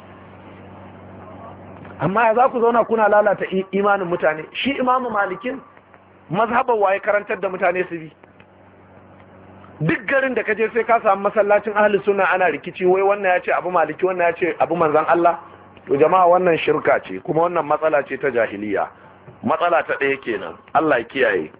Amma ya za ku zauna kuna lalata imanin mutane? Shi Imamu Malikin mazhaban waye karantar da mutane su bi? Duk garin da ka je sai ka samu masallacin ahli sunna ana rikici, wai wannan ya ce abu Maliki, wannan ya ce abu manzon Allah. To jama'a wannan shirka ce, kuma wannan matsala ce ta jahiliya. Matsala ta ɗaya kenan, Allah ya kiyaye.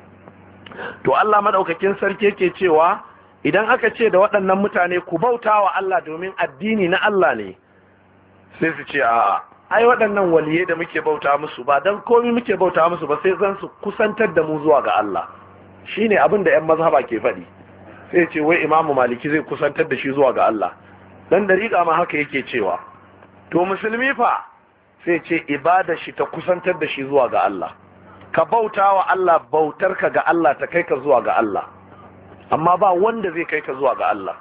To Allah madaukakin sarki yake cewa idan aka ce da waɗannan mutane ku bauta wa Allah domin addini na Allah ne, sai su ce a'a ai waɗannan waliyai da muke bauta musu ba dan komai muke bauta musu ba sai zan su kusantar da mu zuwa ga Allah. Shine abin da ƴan mazhaba ke faɗi. Sai ce wai Imamu Maliki zai kusantar da shi zuwa ga Allah. Dan dariƙa ma haka yake cewa. To musulmi fa sai ce ibada shi ta kusantar da shi zuwa ga Allah. Ka bauta wa Allah, bautar ka ga Allah ta kai ka zuwa ga Allah, amma ba wanda zai kai ka zuwa ga Allah.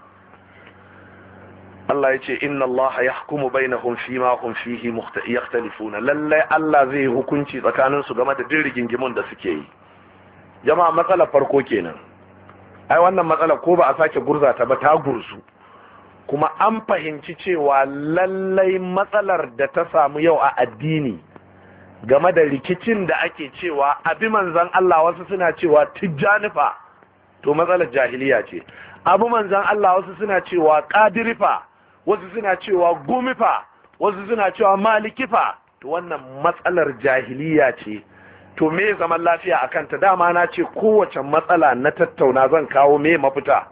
Allah ya ce inna Allah yahkumu bainahum fima hum fihi yakhtalifuna, lallai Allah zai hukunci tsakanin su game da duk rigingimun da suke yi. Jama'a matsalar farko kenan. Ai wannan matsalar ko ba a sake gurza ta ba ta gursu, kuma an fahimci cewa lallai matsalar da ta samu yau a addini game da rikicin da ake cewa abi manzan Allah, wasu suna cewa tijjanifa, to matsalar jahiliya ce. Abu manzan Allah wasu suna cewa qadirifa, wasu suna cewa gumifa, wasu suna cewa malikifa, to wannan matsalar jahiliya ce. To me zaman lafiya akan ta? Dama na ce kowace matsala na tattauna zan kawo me mafita.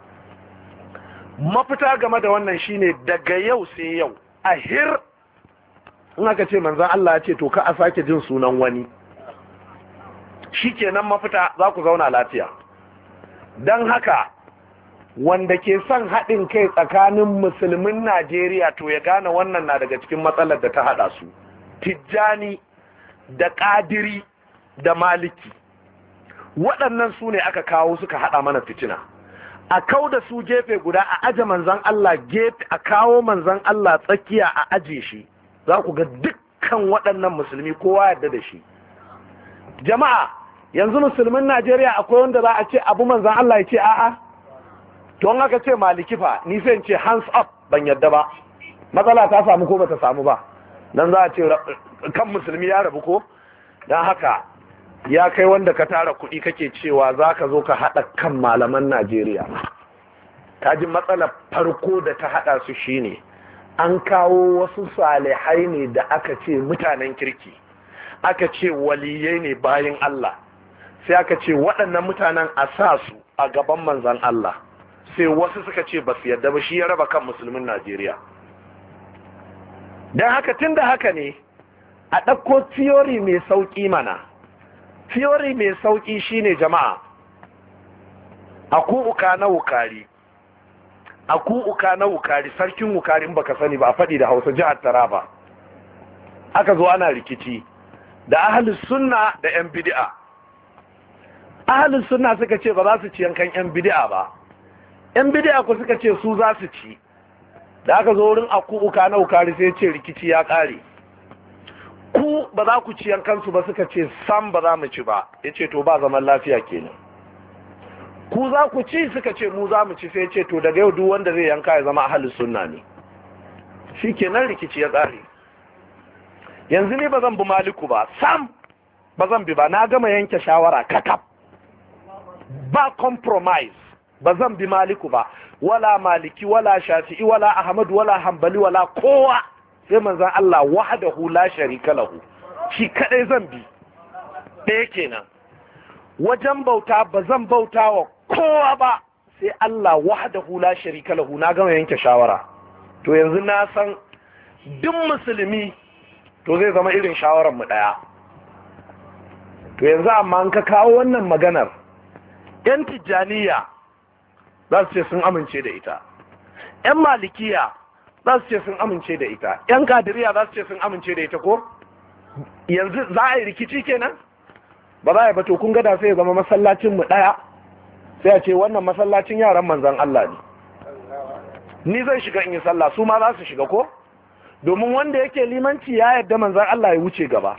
Mafita game da wannan shine daga yau sai yau ahir, in aka ce manzan Allah ya ce to ka a sake jin sunan wani, shikenan mafita, za ku zauna lafiya. Don haka wanda ke son haɗin kai tsakanin musulmin Najeriya to ya gane wannan na daga cikin matsalar da ta haɗa su, Tijjani da Ƙadiri da Maliki. Waɗannan su ne aka kawo suka haɗa mana fitina. A kau da su gefe guda, a aje manzan Allah gefe, a kawo manzan Allah tsakiya a aje shi, za ku ga dukkan waɗannan musulmi kowa yadda da shi. Jama'a yanzu musulmin Najeriya akwai wanda za a ce abu manzan Allah ya ce a'a? Don haka ce Maliki fa, ni sai ce hands up, ban yadda ba. Matsala ta samu ko bata samu ba? Dan za a ce kan musulmi ya rabu ko? Don haka ya kai wanda ka tara kuɗi kake cewa za ka zo ka haɗa kan malaman Najeriya. Ta ji matsalar farko da ta haɗa su shine an kawo wasu salihai ne da aka ce mutanen kirki, aka ce waliyai ne bayin Allah, sai aka ce waɗannan mutanen a sa su a gaban manzan Allah, sai wasu suka ce ba su yadda ba, shi ya raba kan musulmin Najeriya. Don haka tun da haka ne a ɗauko theory mai sauƙi mana. Theory mai sauƙi shine jama'a, aku uka na wukari, aku uka na wukari, sarkin wukari in baka sani ba a faɗi da Hausa, jihar Taraba. Aka zo ana rikici da ahlus sunna da yan bid'a. Ahlus sunna suka ce ba za su ci yankan yan bid'a ba, yan bid'a ku suka ce su za su ci. da aka zo wurin aku uka na ukari sai ce rikici ya ƙare. Ku ba za ku ci yankansu ba, suka ce sam ba za mu ci ba. Ya ce to ba zaman lafiya kenan. Ku za ku ci, suka ce mu za mu ci. Sai ce to daga yau duk wanda zai yanka ya zama ahlus sunna ne. Shi kenan rikici ya ƙare. Yanzu ne ba zan bi Maliku ba, sam ba zan bi ba, na gama yanke shawara kakaf, ba compromise, ba zan bi Maliku ba, wala Maliki wala Shafi'i wala Ahmad wala Hanbali wala kowa, sai manzon Allah wahdahu la sharika lahu, shi kadai zan bi. ɗaya kenan. Wajen bauta ba zan bauta wa kowa ba sai Allah wahdahu la sharika lahu, na gama yanke shawara. To yanzu na san duk musulmi to zai zama irin shawarar mu daya. To yanzu amma an ka kawo wannan maganar, yan tijjaniya za su ce sun amince da ita, yan malikiya za su ce sun amince da ita, yan kadiriya za su ce sun amince da ita. Ko yanzu za a yi rikici kenan? Ba za a yi ba. To kun gada sai ya zama masallacin mu daya, sai a ce wannan masallacin yaran manzon Allah ne, ni zan shiga in yi sallah, su ma za su shiga. Ko domin wanda yake limanci ya yarda manzon Allah ya wuce gaba.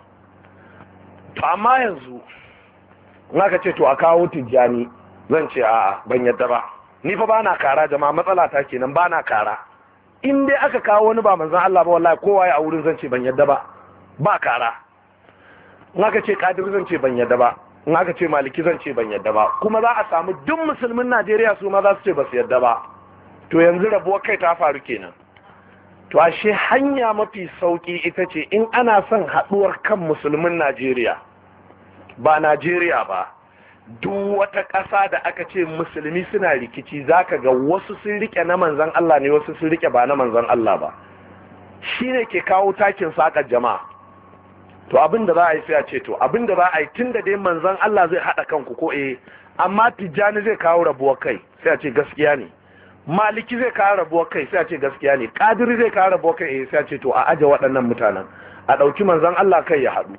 To amma yanzu in aka ce to a kawo tijjani, zan ce a'a ban yadda ba, ni fa bana kara jama'a, matsala ta kenan, bana kara. In dai aka kawo wani ba manzon Allah ba, wallahi kowa ya wurin zan ce ban yadda ba, ba kara. In aka ce kadir zan ce ban yadda ba, in aka ce maliki zan ce ban yadda ba. Kuma za a samu duk musulmin Najeriya su ma za su ce ba su yadda ba. To yanzu rabuwar kai ta faru kenan. To ashe hanya mafi sauki ita ce in ana son haɗuwar kan musulmin Najeriya, ba Najeriya ba, duk wata ƙasa da aka ce musulmi suna rikici, zaka ga wasu sun rike na manzon Allah ne, wasu sun rike ba na manzon Allah ba. Shine ke kawo takin sakar jama'a. To abin da za a yi sai a ce to abin da za a yi tunda dai manzon Allah zai haɗa kanku ko eh, amma Tijjani zai kawo rabuwar kai, sai a ce gaskiya ne. Maliki zai kawo rabuwar kai, sai a ce gaskiya ne. Kadiri zai kawo rabuwar kai, sai a ce to a aje waɗannan mutanen, a ɗauki manzon Allah kai ya haɗu.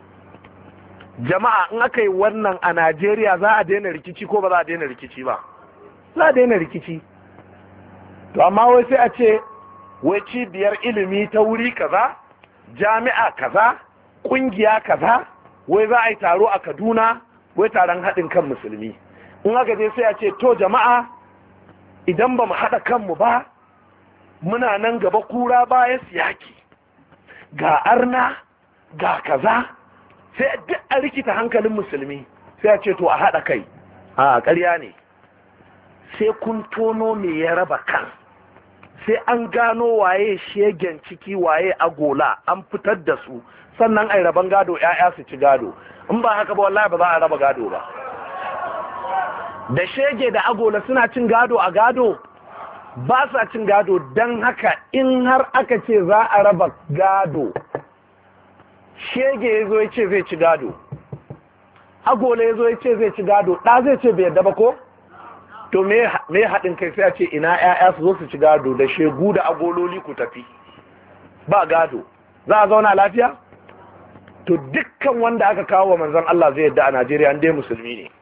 Jama'a in aka yi wannan a Najeriya za a daina rikici ko ba za a daina rikici ba? Za a daina rikici. To amma wai sai a ce wai cibiyar ilimi ta wuri kaza, jami'a kaza, kungiya kaza, wai za a yi taro a Kaduna, wai taron haɗin kan musulmi. In aka je sai a ce to jama'a idan ba mu haɗa kanmu ba, muna nan gaba kura baya siyaki, ga arna ga kaza, sai duk a rikita hankalin musulmi. Sai a ce to a haɗa kai. A ƙarya ne. Sai kun tono me ya raba kan, sai an gano waye shegen ciki waye agola, an fitar da su, sannan ai raban gado, 'ya'ya su ci gado. In ba haka ba wallahi ba za a raba gado ba. Da shege da agola suna cin gado a gado? Ba sa cin gado. Don haka in har aka ce za a raba gado, shege ya zo ya ce zai ci gado, agola ya zo ya ce zai ci gado, ɗa zai ce bai yadda ba ko? To me haɗin kai? sai a ce ina 'ya'ya su zo su ci gado, da shegu da agololi ku tafi, ba gado. Za a zauna lafiya? To dukkan wanda aka kawo wa manzon Allah zai yadda a Najeriya an dai musulmi ne.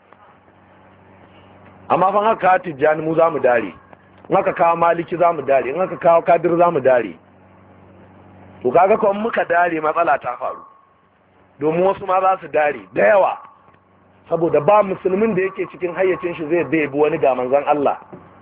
Amma fa haka kawo Tijjani mu za mu dare, in aka kawo Maliki za mu dare, in aka kawo Kadir za mu dare. To kaga kuma muka dare matsala ta faru, domin wasu ma za su dare da yawa, saboda ba musulmin da yake cikin hayyacin shi zai bai bi wani ga manzon Allah.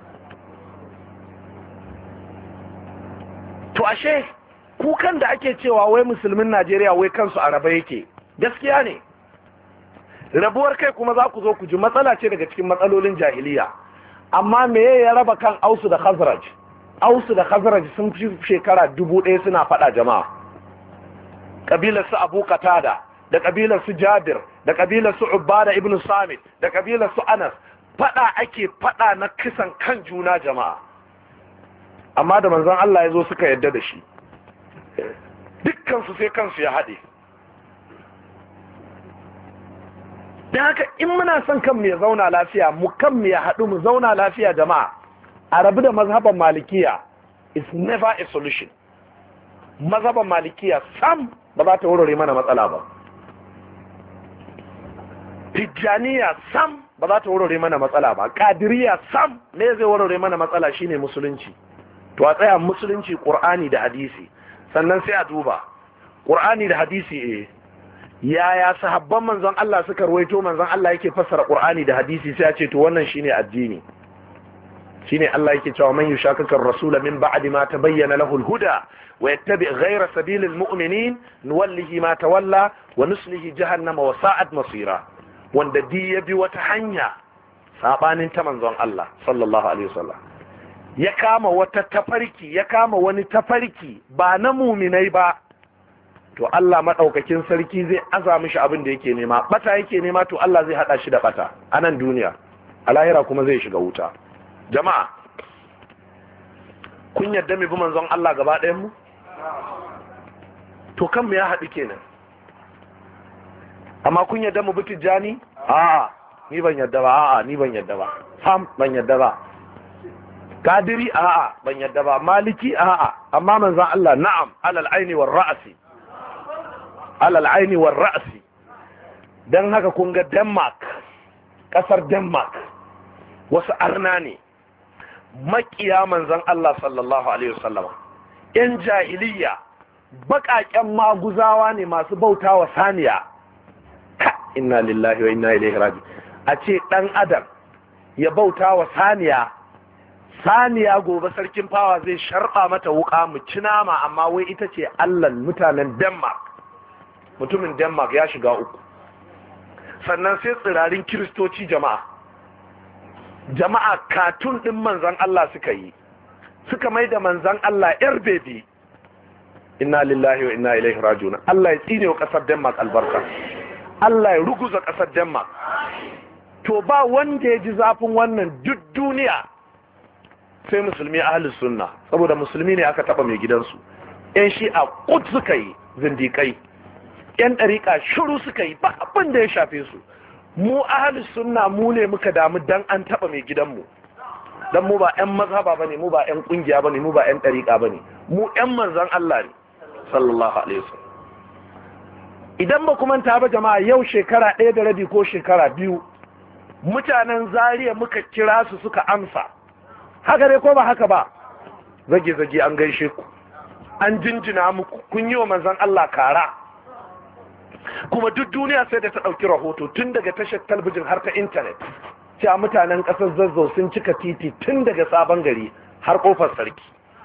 To ashe kukan da ake cewa wai musulmin Najeriya wai kansu a raba yake, gaskiya ne. Rabuwar kai kuma za ku zo ku ji matsala ce daga cikin matsalolin jahiliya. Amma me ya raba kan Ausu da Khazraj? Ausu da Khazraj sun fi shekara dubu ɗaya suna faɗa jama'a. Kabilar su Abu Qatada da kabilar su Jabir da kabilar su Ubada ibn Samit da kabilar su Anas, faɗa ake faɗa na kisan kan juna jama'a. Amma da manzon Allah ya zo suka yadda da shi, dukkan su sai kansu ya haɗe. Da haka in muna son kanmu ya zauna lafiya, mu kanmu ya haɗu mu zauna lafiya jama'a, a rabu da mazhaban malikiya is never a solution. Mazhaban malikiya sam ba za ta warware mana matsala ba. Tijjaniya sam ba za ta warware mana matsala ba. Kadiriya sam ne zai warware mana matsala shine musulunci. to a tsaya musulunci qur'ani da hadisi, sannan sai a duba qur'ani da hadisi eh yaya sahabban manzon Allah suka ruwaito manzon Allah yake fassara qur'ani da hadisi, sai a ce to wannan shine addini. shine Allah yake cewa man yushakaka ar-rasul min ba'di ma tabayyana lahu al-huda wa yattabi' ghayra sabilil mu'minin nuwallihi ma tawalla wa nuslihi jahannama wa sa'at masira. wanda di ya bi wata hanya sabanin ta manzon Allah sallallahu alaihi wasallam, ya kama wata tafarki ya kama wani tafarki ba na muminai ba, to Allah madaukakin sarki zai aza mishi abin da yake nema. Bata yake nema, to Allah zai hada shi da bata a nan duniya, a lahira kuma zai shiga wuta. Jama'a, kun yadda mu bi manzon Allah gaba ɗayan mu? To kan mu ya haɗu kenan. Amma kun yadda mu bi Tijjani? A'a, ni ban yadda ba. A'a, ni ban yadda ba. Sam ban yadda ba. Kadiri? A'a, ban yadda ba. Maliki? A'a. Amma manzon Allah na'am, alal aini war ra'si. Alal aini war ra'si. Dan haka kun ga Denmark, kasar Denmark, wasu arna ne makiya manzon Allah sallallahu alaihi wasallam, yan jahiliya, baƙaƙen maguzawa ne masu bautawa saniya. Inna lillahi wa inna ilaihi raji. A ce ɗan adam ya bautawa saniya, saniya gobe sarkin fawa zai sharɓa mata wuƙa mu ci nama, amma wai ita ce Allahn mutanen Denmark. Mutumin Denmark ya shiga uku. Sannan sai tsirarin kiristoci jama'a jama'a katun ɗin manzan Allah suka yi, suka mai da manzan Allah yar bebi. Inna lillahi wa inna ilaihi rajiun. Allah ya tsine wa ƙasar Denmark albarka, Allah ya ruguza ƙasar Denmark. To ba wanda ya ji zafin wannan duk duniya sai musulmi ahlus sunna, saboda musulmi ne aka taba mai gidansu. Yan shi'a kut suka yi zindikai, yan ɗariƙa shiru suka yi, ba abin da ya shafe su. Mu ahlus sunna mu ne muka damu dan an taba mai gidanmu, dan mu ba yan mazhaba bane, mu ba yan kungiya bane, mu ba yan ɗariƙa bane, mu yan manzon Allah ne sallallahu alaihi wasallam. Idan ba kuma ta ba jama'a, yau shekara ɗaya da rabi ko shekara biyu mutanen Zaria muka kira su suka amsa. Haka dai ko ba haka ba? Zage zage an gaishe ku, an jinjina muku, kun yi wa manzon Allah kara. Kuma duk duniya sai da ta ɗauki rahoto, tun daga tashar talbijin har ta intanet, cewa mutanen ƙasar Zazzau sun cika titi tun daga Sabon Gari har ƙofar Sarki.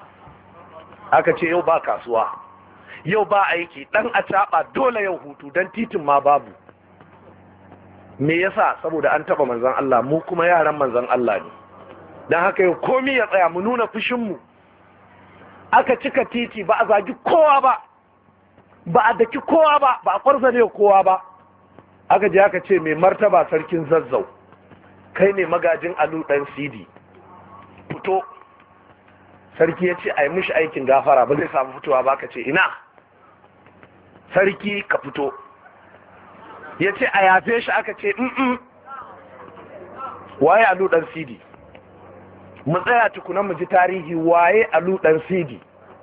Aka ce yau ba kasuwa, yau ba aiki, ɗan acaɓa dole yau hutu, don titin ma babu. Me yasa? Saboda an taɓa manzon Allah, mu kuma yaran manzon Allah ne. Don haka yau komi ya tsaya, mu nuna fushinmu. Aka cika titi, ba a zagi kowa ba, ba a daki kowa ba, ba a kwarzane kowa ba. Aka je aka ce mai martaba sarkin Zazzau, kai ne magajin Alu ɗan Sidi, fito. Sarki ya ce a yi mishi aikin gafara, ba zai samu fitowa ba. Ka ce ina sarki ka fito. Ya ce a yafe shi. Aka ce mm waye Alu ɗan Sidi? Mu tsaya tukunan mu ji tarihi, waye Alu ɗan Sidi?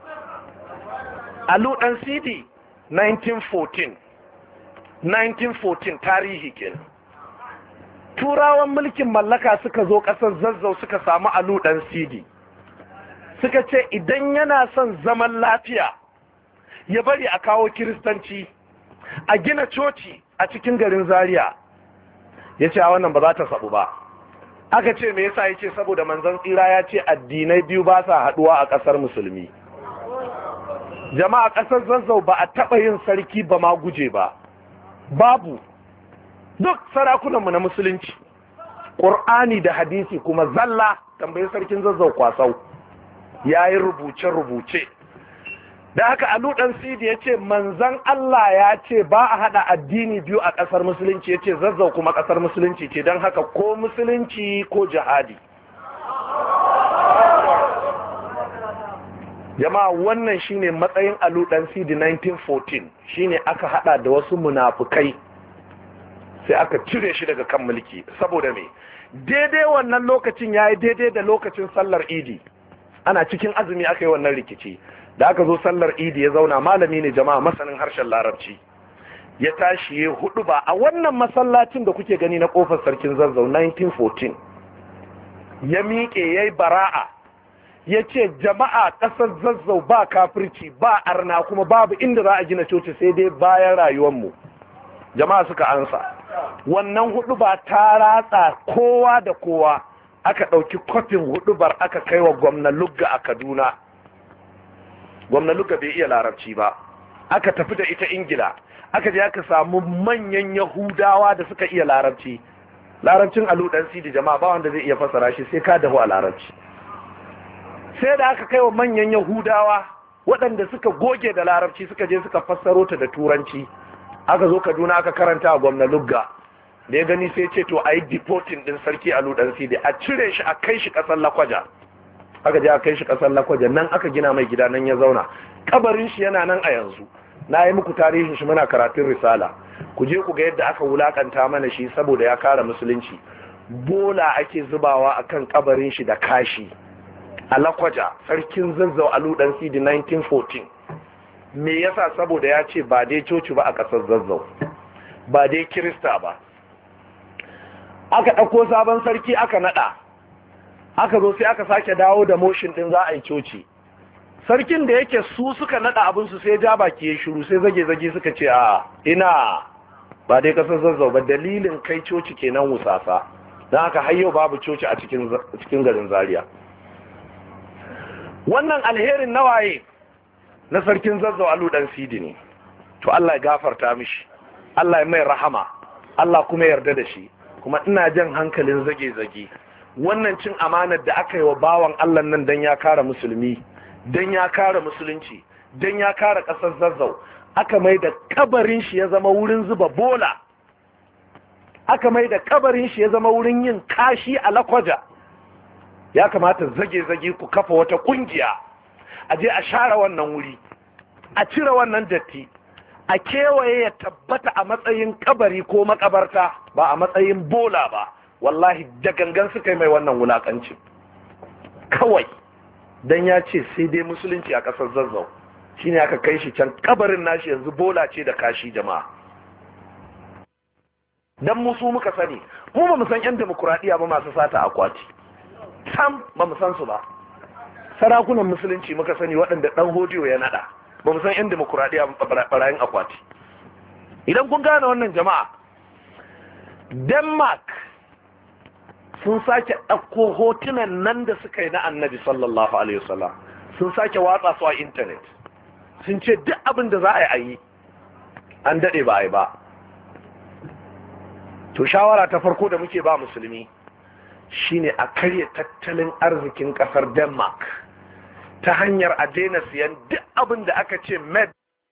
Alu ɗan Sidi nineteen fourteen nineteen fourteen tarihi kenan. Turawan mulkin mallaka suka zo ƙasar Zazzau suka samu Alu ɗan Sidi, suka ce idan yana son zaman lafiya ya bari a kawo kiristanci, a gina coci a cikin garin Zaria. Ya ce a wannan ba za ta sabu ba. Aka ce me yasa? Ya ce saboda manzon tsira ya ce addinai biyu ba sa haduwa a ƙasar musulmi. Jama'a, ƙasar Zazzau ba a taɓa yin sarki ba ma guje ba, babu. Duk sarakunanmu na musulunci, ƙur'ani da hadisi kuma zalla. Tambayi sarkin Zazzau Kwasau, ya yi rubuce-rubuce. Da haka Alu ɗan Sidi ya ce manzan Allah ya ce ba a haɗa addini biyu a ƙasar musulunci. Ya ce Zazzau kuma ƙasar musulunci ce, don haka ko musulunci ko jihadi. Jama'a, wannan shine matsayin Alu ɗan Sidi nineteen fourteen. Shine aka haɗa da wasu munafukai sai aka cire shi daga kan mulki. Saboda me? Daidai wannan lokacin ya yi daidai da lokacin sallar Idi. Ana cikin azumi aka yi wannan rikici. Da aka zo sallar Idi ya zauna, malami ne jama'a, masanin harshen Larabci, ya tashi ya hudu ba a wannan masallacin da kuke gani na kofar sarkin Zazzau nineteen fourteen. Ya miƙe ya yi bara'a, ya ce jama'a ƙasar zazzau ba kafirci ba arna kuma babu inda za a gina coci sai dai bayan rayuwarmu. Jama'a suka ansa. Wannan huduba ta ratsa kowa da kowa. Aka ɗauki kwafin hudubar aka kai wa gwamna Lugga a Kaduna. Gwamna Lugga bai iya larabci ba. Aka tafi da ita Ingila. Aka je aka samu manyan Yahudawa da suka iya larabci. Larabcin alu dan sidi jama'a ba wanda zai iya fasara shi sai ka dahu a larabci. Sai da aka kai wa manyan Yahudawa waɗanda suka goge da larabci suka je suka fassaro ta da turanci. Aka zo Kaduna aka karanta a gwamna Lugga. Da ya gani sai ce to a yi deporting din sarki alu dan sidi, a cire shi a kai shi ƙasar Lakwaja. Aka je a kai shi ƙasar Lakwaja, nan aka gina mai gida, nan ya zauna. Kabarin shi yana nan a yanzu. Na yi muku tarihin shi muna karatun risala. Ku je ku ga yadda aka wulakanta mana shi saboda ya kare musulunci. Bola ake zubawa akan kabarin shi da kashi a Lakwaja, sarkin Zazzau alu dan sidi nineteen fourteen. Me yasa? Saboda ya ce ba dai coci ba a ƙasar Zazzau, ba dai Kirista ba. Aka ɗauko sabon sarki aka naɗa, aka zo sai aka sake dawo da motion ɗin za a yi coci. Sarkin da yake su suka naɗa abinsu sai ja baki ya shiru, sai zage-zage suka ce a ina ba dai ƙasar Zazzau ba, dalilin kai coci kenan Wusasa, don haka har yau babu coci a cikin garin Zaria. Wannan alherin nawaye na sarkin Zazzau alu dan sidi ne. To Allah ya gafarta mishi, Allah ya mai rahama, Allah kuma yarda da shi. Kuma ina jan hankalin zage-zage, wannan cin amanar da aka yi wa bawan Allah nan dan ya kare musulmi, dan ya kare musulunci, dan ya kare ƙasar Zazzau, aka mai da kabarin shi ya zama wurin zuba bola, aka mai da kabarin shi ya zama wurin yin kashi a Lakwaja. Ya kamata zage-zage ku kafa wata kungiya, a je a share wannan wuri, a cire wannan datti, a kewaye ya tabbata a matsayin kabari ko makabarta ba a matsayin bola ba. Wallahi da gangan suka yi mai wannan wulakanci kawai dan ya ce sai dai musulunci a ƙasar Zazzau, shine aka kai shi can kabarin nashi yanzu bola ce da kashi jama'a. Dan musu muka sani, mu ba mu san yan demokuraɗiyya ba masu sata akwati, sam ba mu san su ba. Sarakunan musulunci muka sani waɗanda ɗan hodiyo ya naɗa, ba mu san yan demokuraɗiyya barayin akwati. Idan kun gane wannan jama'a, Denmark sun sake ɗauko hotunan nan da suka yi na annabi sallallahu alaihi wasallam, sun sake watsa su a intanet, sun ce duk abin da za a yi an daɗe ba a yi ba. To shawara ta farko da muke ba musulmi shine a karya tattalin arzikin ƙasar Denmark ta hanyar a daina siyan duk abin da aka ce made